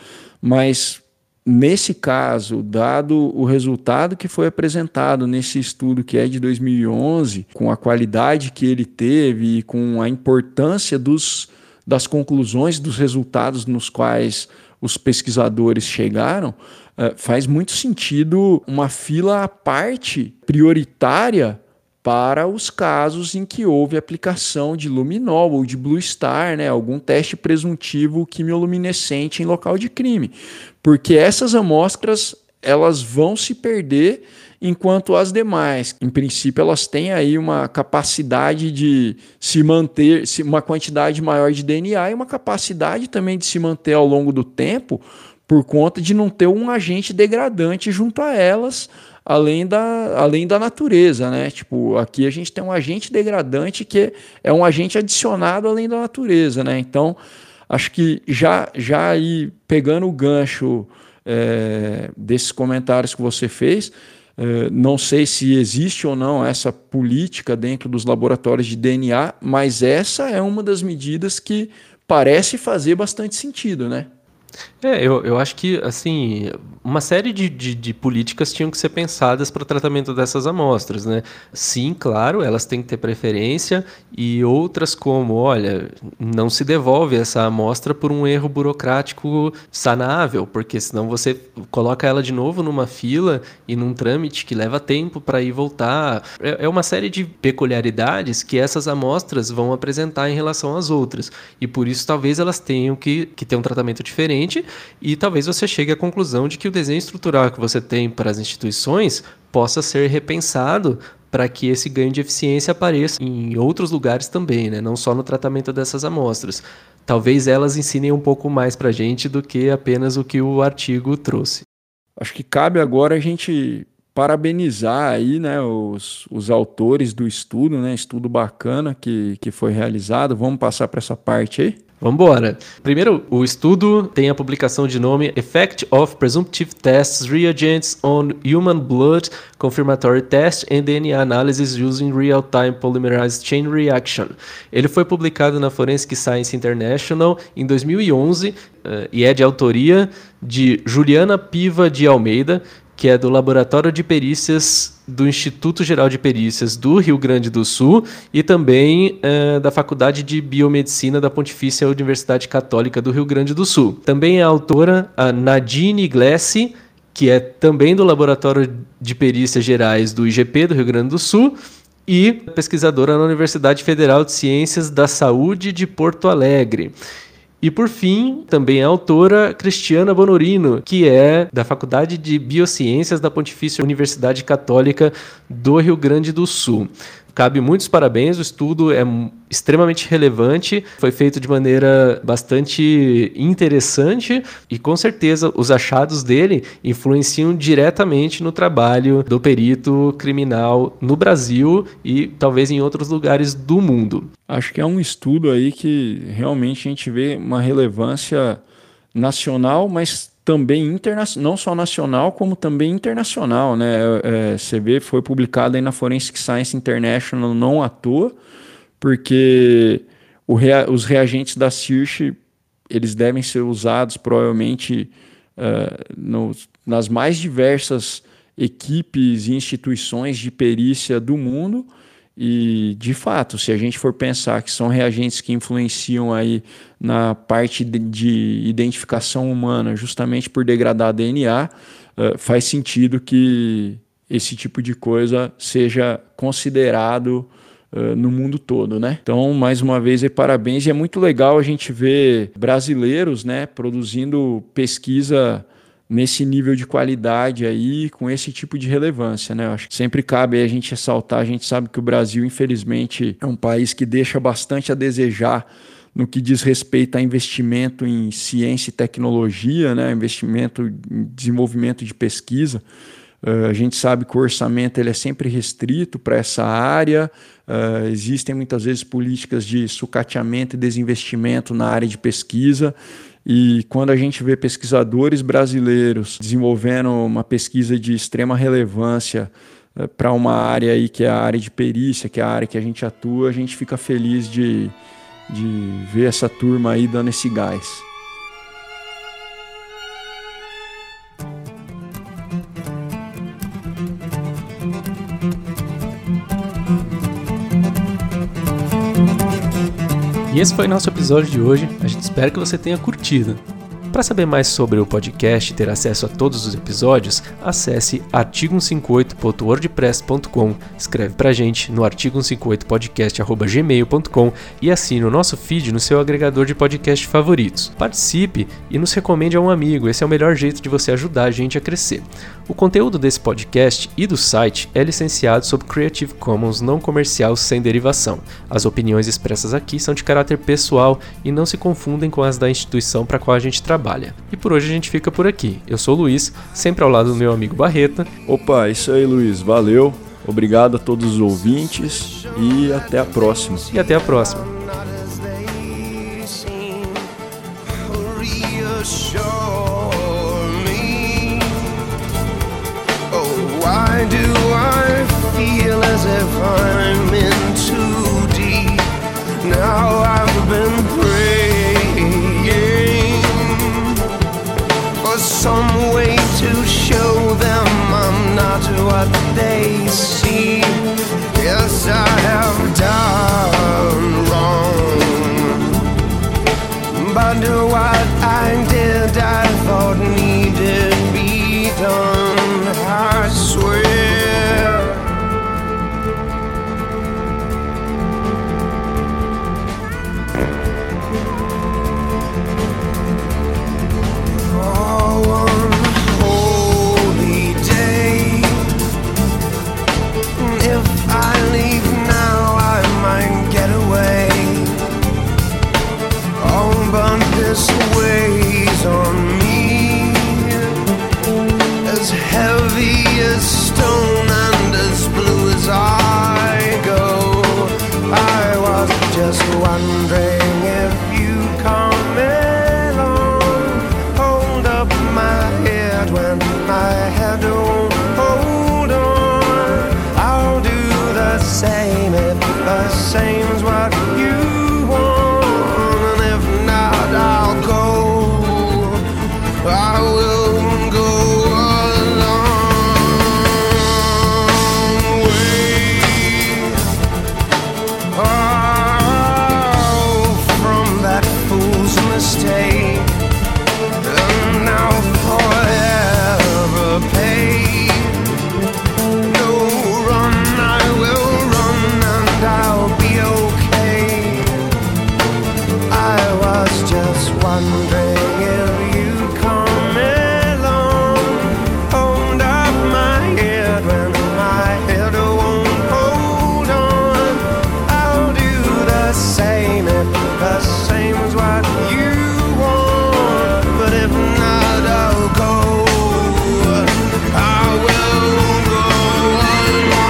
Mas nesse caso, dado o resultado que foi apresentado nesse estudo que é de dois mil e onze, com a qualidade que ele teve e com a importância dos, das conclusões dos resultados nos quais os pesquisadores chegaram, uh, faz muito sentido uma fila à parte prioritária para os casos em que houve aplicação de luminol ou de Blue Star, né, algum teste presuntivo quimioluminescente em local de crime, porque essas amostras elas vão se perder enquanto as demais, em princípio, elas têm aí uma capacidade de se manter, uma quantidade maior de D N A e uma capacidade também de se manter ao longo do tempo por conta de não ter um agente degradante junto a elas, além da, além da natureza, né? Tipo, aqui a gente tem um agente degradante que é um agente adicionado além da natureza, né? Então, acho que já, já aí, pegando o gancho é, desses comentários que você fez, é, não sei se existe ou não essa política dentro dos laboratórios de D N A, mas essa é uma das medidas que parece fazer bastante sentido, né? É, eu, eu acho que, assim, uma série de, de, de políticas tinham que ser pensadas para o tratamento dessas amostras, né? Sim, claro, elas têm que ter preferência, e outras como, olha, não se devolve essa amostra por um erro burocrático sanável, porque senão você coloca ela de novo numa fila e num trâmite que leva tempo para ir voltar. É, é uma série de peculiaridades que essas amostras vão apresentar em relação às outras, e por isso talvez elas tenham que, que ter um tratamento diferente. E talvez você chegue à conclusão de que o desenho estrutural que você tem para as instituições possa ser repensado para que esse ganho de eficiência apareça em outros lugares também, né? Não só no tratamento dessas amostras. Talvez elas ensinem um pouco mais para a gente do que apenas o que o artigo trouxe. Acho que cabe agora a gente parabenizar aí, né, os, os autores do estudo, né? Estudo bacana que, que foi realizado. Vamos passar para essa parte aí? Vamos embora. Primeiro, o estudo tem a publicação de nome Effect of Presumptive Tests Reagents on Human Blood Confirmatory Test and D N A Analysis Using Real-Time Polymerase Chain Reaction. Ele foi publicado na Forensic Science International em dois mil e onze uh, e é de autoria de Juliana Piva de Almeida, que é do Laboratório de Perícias do Instituto Geral de Perícias do Rio Grande do Sul e também é, da Faculdade de Biomedicina da Pontifícia Universidade Católica do Rio Grande do Sul. Também é autora a Nadine Glessi, que é também do Laboratório de Perícias Gerais do I G P do Rio Grande do Sul e pesquisadora na Universidade Federal de Ciências da Saúde de Porto Alegre. E, por fim, também é a autora Cristiana Bonorino, que é da Faculdade de Biociências da Pontifícia Universidade Católica do Rio Grande do Sul. Cabe muitos parabéns, o estudo é extremamente relevante, foi feito de maneira bastante interessante e, com certeza, os achados dele influenciam diretamente no trabalho do perito criminal no Brasil e talvez em outros lugares do mundo. Acho que é um estudo aí que realmente a gente vê uma relevância nacional, mas também internacional, não só nacional, como também internacional, né? É, você vê, foi publicado aí na Forensic Science International não à toa, porque o rea, os reagentes da C I R C, eles devem ser usados provavelmente uh, no, nas mais diversas equipes e instituições de perícia do mundo. E, de fato, se a gente for pensar que são reagentes que influenciam aí na parte de, de identificação humana justamente por degradar D N A, uh, faz sentido que esse tipo de coisa seja considerado uh, no mundo todo, né? Então, mais uma vez, aí, parabéns. E é muito legal a gente ver brasileiros, né, produzindo pesquisa nesse nível de qualidade aí, com esse tipo de relevância, né? Eu acho que sempre cabe a gente ressaltar, a gente sabe que o Brasil, infelizmente, é um país que deixa bastante a desejar no que diz respeito a investimento em ciência e tecnologia, né? Investimento em desenvolvimento de pesquisa. Uh, a gente sabe que o orçamento ele é sempre restrito para essa área, uh, existem muitas vezes políticas de sucateamento e desinvestimento na área de pesquisa. E quando a gente vê pesquisadores brasileiros desenvolvendo uma pesquisa de extrema relevância uh, para uma área aí que é a área de perícia, que é a área que a gente atua, a gente fica feliz de, de ver essa turma aí dando esse gás. E esse foi nosso episódio de hoje, a gente espera que você tenha curtido. Para saber mais sobre o podcast e ter acesso a todos os episódios, acesse artigo cento e cinquenta e oito ponto wordpress ponto com, escreve pra gente no artigo cento e cinquenta e oito podcast arroba gmail ponto com e assine o nosso feed no seu agregador de podcast favoritos. Participe e nos recomende a um amigo, esse é o melhor jeito de você ajudar a gente a crescer. O conteúdo desse podcast e do site é licenciado sob Creative Commons não comercial sem derivação. As opiniões expressas aqui são de caráter pessoal e não se confundem com as da instituição para a qual a gente trabalha. E por hoje a gente fica por aqui. Eu sou o Luiz, sempre ao lado do meu amigo Barreta. Opa, isso aí, Luiz. Valeu. Obrigado a todos os ouvintes e até a próxima. E até a próxima. Why do I feel as if I'm in too deep? Now I've been praying what they see. Yes, I have done wrong, but what I did I thought needed be done, I swear. Oh, one holy day, if I leave now I might get away. Oh, but this weighs on me, as heavy as stone and as blue as I go. I was just wondering if you come along, hold up my head when my head won't hold on. I'll do the same if the same's what you want, and if not I'll go, I will go a long way. Oh, from that fool's mistake, and now forever pay. No, run, I will run, and I'll be okay. I was just wondering if you come along, hold up my head when my head won't hold on. I'll do the same if the same's what you want, but if not I'll go, I will go a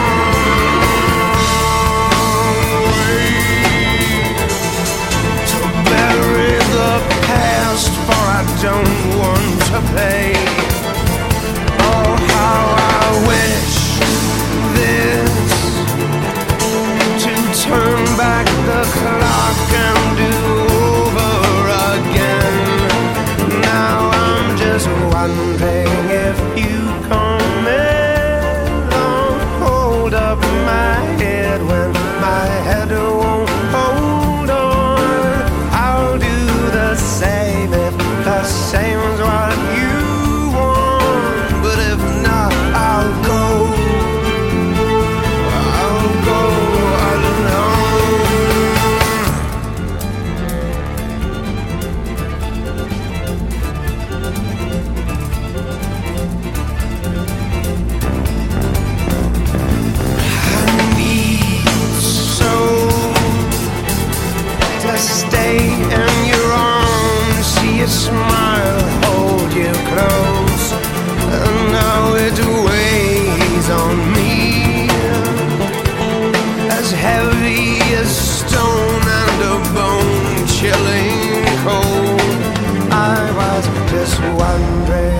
long way to bury the past, for I don't want to pay. Oh, how I wish this, to turn back the clock and do over again. Now I'm just wondering if you come along, hold up my head when my head won't hold on. I'll do the same if the same's what you want, but if not I'll go, I'll go alone. I need so to stay in your arms, see you smile, hold you close, and now it weighs on me, as heavy as stone and a bone chilling cold. I was just wondering